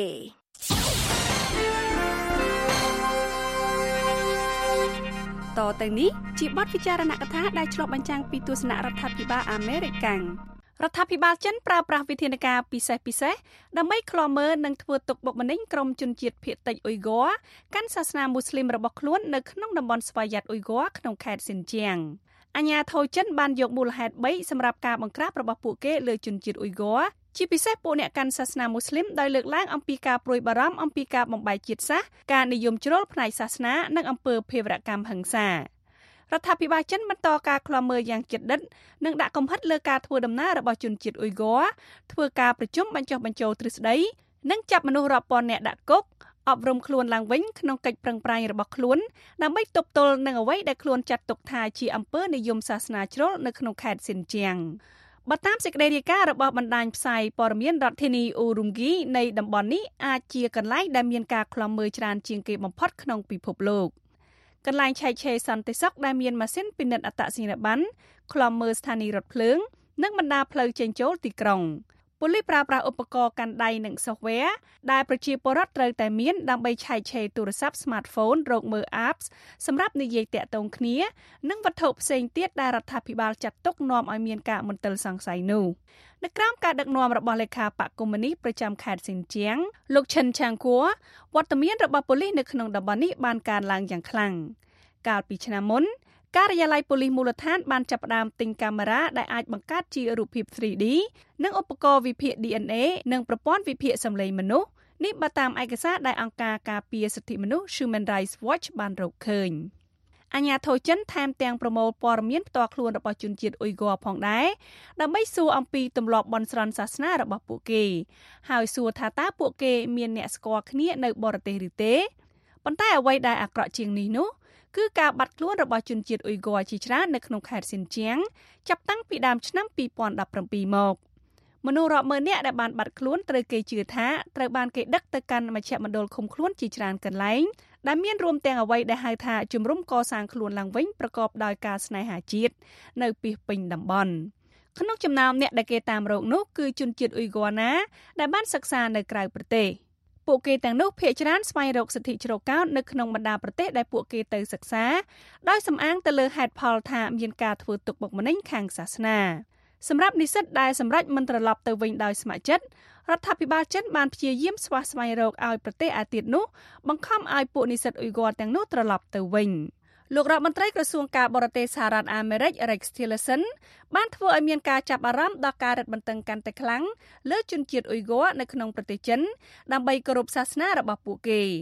តទៅនេះជាបទពិចារណកថាដែលឆ្លុះបញ្ចាំងពីទស្សនៈរដ្ឋាភិបាលអាមេរិករដ្ឋាភិបាលចិនប្រើប្រាស់វិធានការពិសេសពិសេសដើម្បីឃ្លាំមើលនិងធ្វើទុកបុកម្នេញក្រុមជនជាតិភាគតិចអ៊ុយហ្គ័រកាន់សាសនាមូស្លីមរបស់ខ្លួននៅក្នុងតំបន់ស្វយ័តអ៊ុយហ្គ័រក្នុងខេត្តស៊ីនជៀងអាជ្ញាធរចិនបានយកមូលហេតុបីសម្រាប់ការបង្ក្រាបរបស់ពួកគេលើជនជាតិអ៊ុយហ្គ័រជាពិសេសពួកអ្នកកាន់សាសនាមូស្លីមដោយលើកឡើងអំពីការព្រួយបារម្ភអំពីការបំបែកជាតិសាសន៍ការនិយមជ្រុលផ្នែកសាសនានិងអំពើភេរវកម្មហិង្សារដ្ឋាភិបាលចិនបន្តការឃ្លាំមើលយ៉ាងជិតដិតនិងដាក់កំហិតលើការធ្វើដំណើររបស់ជនជាតិអ៊ុយហ្គ័រធ្វើការប្រជុំបញ្ចុះបញ្ចូលទ្រឹស្ដីនិងចាប់មនុស្សរាប់ពាន់នាក់ដាក់គុកអប់រំខ្លួនឡើងវិញក្នុងកិច្ចប្រឹងប្រែងរបស់ខ្លួនដើម្បីទប់ទល់នឹងអ្វីដែលខ្លួនចាត់ទុកថាជាអំពើនិយមសាសនាជ្រុលនៅក្នុងខេត្តស៊ីនជៀងបើតាមសេចក្តីរាយការណ៍របស់បណ្ដាញផ្សាយព័ត៌មានរដ្ឋធានីអ៊ូរុងហ្គីនៃតំបន់នេះអាចជាកន្លែងដែលមានការឃ្លាំមើលច្រើនជាងគេបំផុតក្នុងពិភពលោកកន្លែងឆែកឆេរសន្តិសុខដែលមានម៉ាស៊ីនពិនិត្យអត្តសញ្ញាណប័ណ្ណឃ្លាំមើលស្ថានីយ៍រថភ្លើងនិងបណ្ដាផ្លូវចេញចូលទីក្រុងប៉ូលីសប្រើប្រាស់ឧបករណ៍កាន់ដៃនិង software ដែលប្រជាពលរដ្ឋត្រូវតែមានដើម្បីឆែកឆេរទូរស័ព្ទ smartphone រកមើល apps សម្រាប់និយាយតាក់ទងគ្នានិងវត្ថុផ្សេងទៀតដែលរដ្ឋាភិបាលចាត់ទុកនាំឲ្យមានការមន្ទិលសង្ស័យនោះនៅក្រោមការដឹកនាំរបស់លេខាបកកុម្មុយនីសប្រចាំខេត្តស៊ីនជៀងលោកឈិនឆាងគួរវត្តមានរបស់ប៉ូលីសនៅក្នុងតំបន់នេះបានកើនឡើងយ៉ាងខ្លាំងកាលពីឆ្នាំមុនការិយាល័យប៉ូលីសមូលដ្ឋានបានចាប់ផ្ដើមទិញកាមេរ៉ាដែលអាចបង្កើតជារូបភាព ទ្រី ឌី និងឧបករណ៍វិភាគ ឌី អិន เอ និងប្រព័ន្ធវិភាគសំឡេងមនុស្សនេះបើតាមឯកសារដែលអង្គការការពារសិទ្ធិមនុស្ស Human Rights Watch បានរកឃើញអាជ្ញាធរចិនថែមទាំងប្រមូលព័ត៌មានផ្ទាល់ខ្លួនរបស់ជនជាតិអ៊ុយហ្គ័រផងដែរដើម្បីសួរអំពីទម្លាប់បន់ស្រន់សាសនារបស់ពួកគេហើយសួរថាតើពួកគេមានអ្នកស្គាល់គ្នានៅបរទេសឬទេប៉ុន្តែអ្វីដែលអាក្រក់ជាងនេះនោះគឺការបាត់ខ្លួនរបស់ជនជាតិអ៊ុយហ្គ័រជាច្រើននៅក្នុងខេត្តស៊ីនជៀងចាប់តាំងពីដើមឆ្នាំពីរពាន់ដប់ប្រាំពីរមកមនុស្សរាប់ម៉ឺននាក់ដែលបានបាត់ខ្លួនត្រូវគេជឿថាត្រូវបានគេដឹកទៅកាន់មជ្ឈមណ្ឌលឃុំខ្លួនជាច្រើនកន្លែងដែលមានរួមទាំងអ្វីដែលហៅថាជំរំកសាងខ្លួនឡើងវិញប្រកបដោយការស្នេហាជាតិនៅពាសពេញតំបន់ក្នុងចំណោមអ្នកដែលគេតាមរកនោះគឺជនជាតិអ៊ុយហ្គ័រណាដែលបានសិក្សានៅក្រៅប្រទេសពួកគេទាំងនោះភាគច្រើនស្វែងរកសិទ្ធិជ្រកកោននៅក្នុងបណ្ដាប្រទេសដែលពួកគេទៅសិក្សាដោយសំអាងទៅលើហេតុផលថាមានការធ្វើទុកបុកម្នេញខាងសាសនាសម្រាប់និស្សិតដែលសម្រេចមិនត្រឡប់ទៅវិញដោយស្ម័គ្រចិត្តរដ្ឋាភិបាលចិនបានព្យាយាមស្វះស្វែងរកឲ្យប្រទេសអាទៀតនោះបង្ខំឲ្យពួកនិស្សិតអ៊ុយហ្គ័រទាំងនោះត្រឡប់ទៅវិញលោករដ្ឋមន្ត្រីក្រសួងការបរទេសសហរដ្ឋអាមេរិក Rex Tillerson បានធ្វើឲ្យមានការចាប់អារម្មណ៍ដល់ការរឹតបន្តឹងកាន់តែខ្លាំងលើជនជាតិអ៊ុយហ្គ័រនៅក្នុងប្រទេសចិនដើម្បីគោរពសាសនារបស់ពួកគេ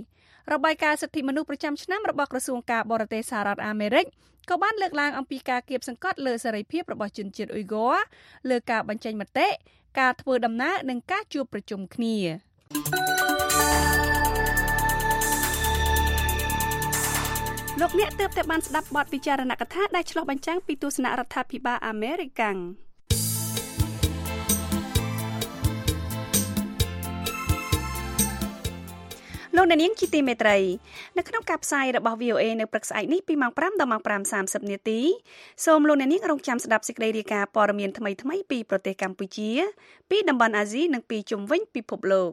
របាយការណ៍សិទ្ធិមនុស្សប្រចាំឆ្នាំរបស់ក្រសួងការបរទេសសហរដ្ឋអាមេរិកក៏បានលើកឡើងអំពីការគៀបសង្កត់លើសេរីភាពរបស់ជនជាតិអ៊ុយហ្គ័រលើការបញ្ចេញមតិការធ្វើដំណើរនិងការជួបប្រជុំគ្នាលោកអ្នកទើបតែបានស្ដាប់បទពិចារណកថាដែលឆ្លុះបញ្ចាំងពីទស្សនៈរដ្ឋាភិបាលអាមេរិកលោកអ្នកនាងជាទីមេត្រីនៅក្នុងការផ្សាយរបស់ វី អូ เอ នៅព្រឹកស្អែកនេះពីម៉ោងប្រាំដល់ម៉ោងប្រាំសាមសិបនាទីសូមលោកអ្នកនាងរងចាំស្ដាប់សេចក្តីរាយការណ៍ព័ត៌មានថ្មីៗពីប្រទេសកម្ពុជាពីតំបន់អាស៊ីនិងពីជុំវិញពិភពលោក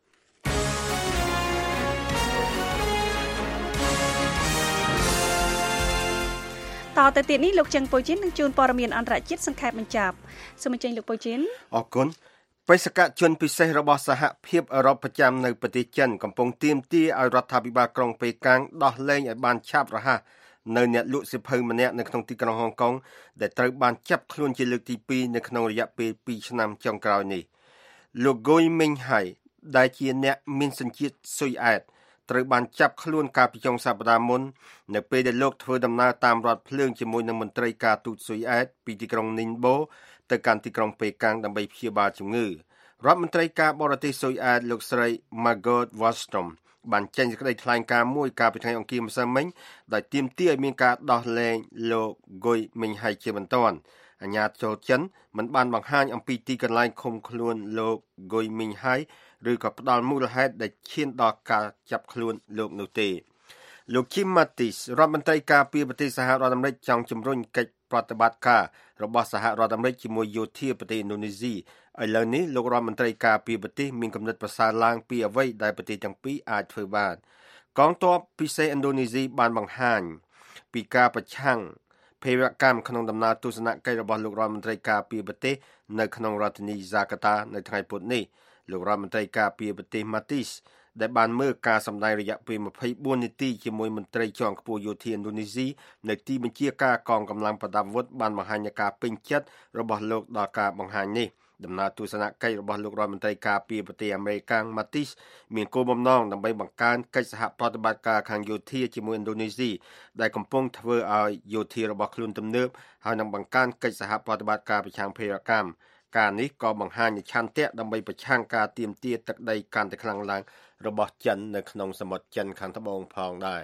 តទៅទៀតនេះលោកចឹងប៉ូជីននឹងជូនព័ត៌មានអន្តរជាតិសង្ខេបបញ្ចប់សូមអញ្ជើញលោកប៉ូជីនអរគុណបេសកជនពិសេសរបស់សហភាពអឺរ៉ុបប្រចាំនៅប្រទេសចិនកំពុងទាមទារឲ្យរដ្ឋាភិបាលក្រុងប៉េកាំងដោះលែងឲ្យបានឆាប់រហ័សនៅអ្នកលក់សៀវភៅម្នាក់នៅក្នុងទីក្រុងហុងកុងដែលត្រូវបានចាប់ខ្លួនជាលើកទីពីរនៅក្នុងរយៈពេលពីរឆ្នាំចុងក្រោយនេះលោកហ្គុយមីងហៃដែលជាអ្នកមានសញ្ជាតិស៊ុយអែតត្រូវបានចាប់ខ្លួនកាលពីចុងសប្តាហ៍មុននៅពេលដែលលោកធ្វើដំណើរតាមរថភ្លើងជាមួយនឹងមន្ត្រីការទូតស៊ុយអែតពីទីក្រុងនីនបូទៅកាន់ទីក្រុងប៉េកាំងដើម្បីព្យាបាលជំងឺរដ្ឋមន្ត្រីការបរទេសស៊ុយអែតលោកស្រី Margot Wallström បានចេញសេចក្តីថ្លែងការណ៍មួយកាលពីថ្ងៃអង្គារម្សិលមិញដោយទាមទារឲ្យមានការដោះលែងលោកហ្គុយមីងហៃជាបន្ទាន់អាជ្ញាធរចិនមិនបានបង្ហាញអំពីទីកន្លែងឃុំខ្លួនលោកហ្គុយមីងហៃឬក៏ផ្ដល់មូលហេតុដែលឈានដល់ការចាប់ខ្លួនលោកនោះទេលោក Jim Mattis រដ្ឋមន្ត្រីការពារប្រទេសសហរដ្ឋអាមេរិកចង់ជំរុញកិច្ចប្រតិបត្តិការរបស់សហរដ្ឋអាមេរិកជាមួយយោធាប្រទេសឥណ្ឌូនេស៊ីឥឡូវនេះលោករដ្ឋមន្ត្រីការពារប្រទេសមានគំនិតប្រសើរឡើងពីអ្វីដែលប្រទេសទាំងពីរអាចធ្វើបានកងទ័ពពិសេសឥណ្ឌូនេស៊ីបានបង្ហាញពីការប្រឆាំងភេរវកម្មក្នុងដំណើរទស្សនកិច្ចរបស់លោករដ្ឋមន្ត្រីការពារប្រទេសនៅក្នុងរដ្ឋធានីហ្សាកាតានៅថ្ងៃពុធនេះលោករដ្ឋមន្ត្រីការពារប្រទេស Mattis ដែលបានមើលការសម្ដែងរយៈពេលម្ភៃបួននាទីជាមួយមន្ត្រីជាន់ខ្ពស់យោធាឥណ្ឌូនេស៊ីនៅទីបញ្ជាការកងកម្លាំងប្រដាប់អាវុធបានបង្ហាញការពេញចិត្តរបស់លោកដល់ការបង្ហាញនេះដំណើរទស្សនកិច្ចរបស់លោករដ្ឋមន្ត្រីការពារប្រទេសអាមេរិក Mattis មានគោលបំណងដើម្បីបង្កើនកិច្ចសហប្រតិបត្តិការខាងយោធាជាមួយឥណ្ឌូនេស៊ីដែលកំពុងធ្វើឲ្យយោធារបស់ខ្លួនទំនើបហើយនឹងបង្កើនកិច្ចសហប្រតិបត្តិការប្រឆាំងភេរវកម្មការនេះក៏បង្ហាញនូវឆន្ទៈដើម្បីប្រឆាំងការទាមទារទឹកដីកាន់តែខ្លាំងឡើងរបស់ចិននៅក្នុងសមុទ្រចិនខាងត្បូងផងដែរ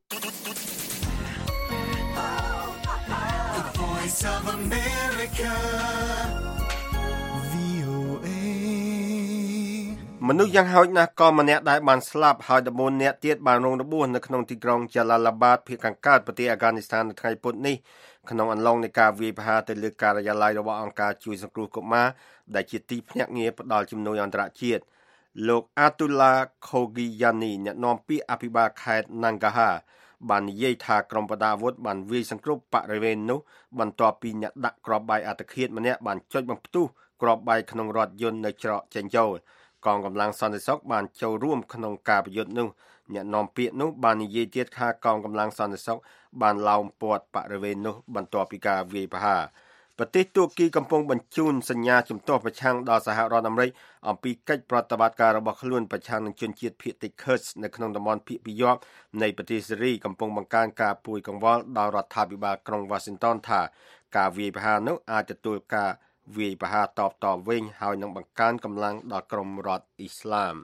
មនុស្សយ៉ាងហោចណាស់ក៏ម្នាក់ដែលបានស្លាប់ហើយដបូនអ្នកទៀតបានរងរបួសនៅក្នុងទីក្រុង Jalalabad ភាគខាងកើតប្រទេសអាហ្គានីស្ថាននៅថ្ងៃពុធនេះក្នុងអំឡុងនៃការវាយប្រហារទៅលើការិយាល័យរបស់អង្គការជួយសង្គ្រោះកុមារដែលជាទីភ្នាក់ងារផ្ដល់ជំនួយអន្តរជាតិលោក Atullah Khogiyani អ្នកនាំពាក្យអភិបាលខេត្ត Nangarhar បាននិយាយថាក្រុមប្រដាប់អាវុធបានវាយសង្គ្រោះបរិវេណនោះបន្ទាប់ពីអ្នកដាក់គ្រាប់បែកអត្តឃាតម្នាក់បានចុចបំផ្ទុះគ្រាប់បែកក្នុងរថយន្តនៅច្រកចេញចូលកងកម្លាំងសន្តិសុខបានចូលរួមក្នុងការប្រយុទ្ធនោះអ្នកនាំពាក្យនោះបាននិយាយទៀតថាកងកម្លាំងសន្តិសុខបានឡោមព័ទ្ធបរិវេណនោះបន្ទាប់ពីការវាយប្រហារប្រទេសទួរគីកំពុងបញ្ជូនសញ្ញាជំទាស់ប្រឆាំងដល់សហរដ្ឋអាមេរិកអំពីកិច្ចប្រតិបត្តិការរបស់ខ្លួនប្រឆាំងនឹងជនជាតិភាគតិច Kurd នៅក្នុងតំបន់ភាគពាយ័ព្យនៃប្រទេសសេរីកំពុងបង្កើនការពួយកង្វល់ដល់រដ្ឋាភិបាលក្រុង Washington ថាការវាយប្រហារនោះអាចទទួលការវាយប្រហារតបតវិញហើយនឹងបង្កើនកម្លាំងដល់ក្រុមរដ្ឋអ៊ីស្លាម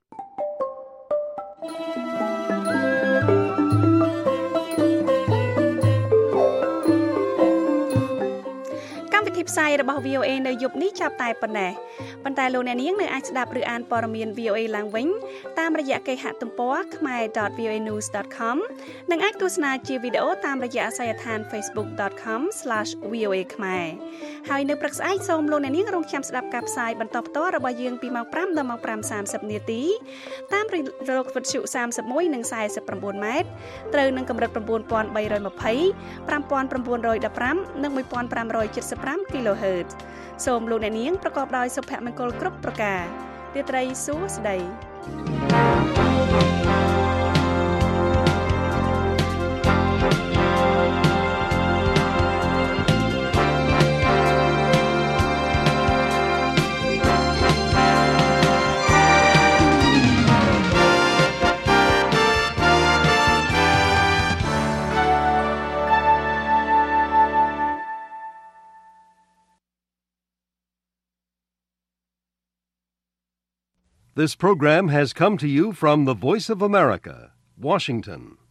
ផ្សាយរបស់ វី អូ เอ នៅយប់នេះចាប់តែប៉ុណ្ណេះប៉ុន្តែលោកអ្នកនាងនៅអាចស្ដាប់ឬអានព័ត៌មាន វី អូ เอ ឡើងវិញតាមរយៈគេហទំព័រ khmer dot v o a news dot com និងអាចទស្សនាជាវីដេអូតាមរយៈអាសយដ្ឋាន facebook dot com slash v o a khmer ហើយនៅព្រឹកស្អែកសូមលោកអ្នកនាងរងចាំស្ដាប់ការផ្សាយបន្តផ្ទាល់របស់យើងពីម៉ោងប្រាំដល់ម៉ោងប្រាំសាមសិបនាទីតាមរលកវិទ្យុសាមសិបមួយនិងសាយសិបប្រាំម៉ែត្រត្រូវនឹងកម្រិត៩បី២០ ៥៩១៥ និង១៥៧៥ kilohertz សូមលោកអ្នកនាងប្រកបដោយសុភមង្គលគ្រប់ប្រការរាត្រីសួស្តី This program has come to you from the Voice of America, Washington.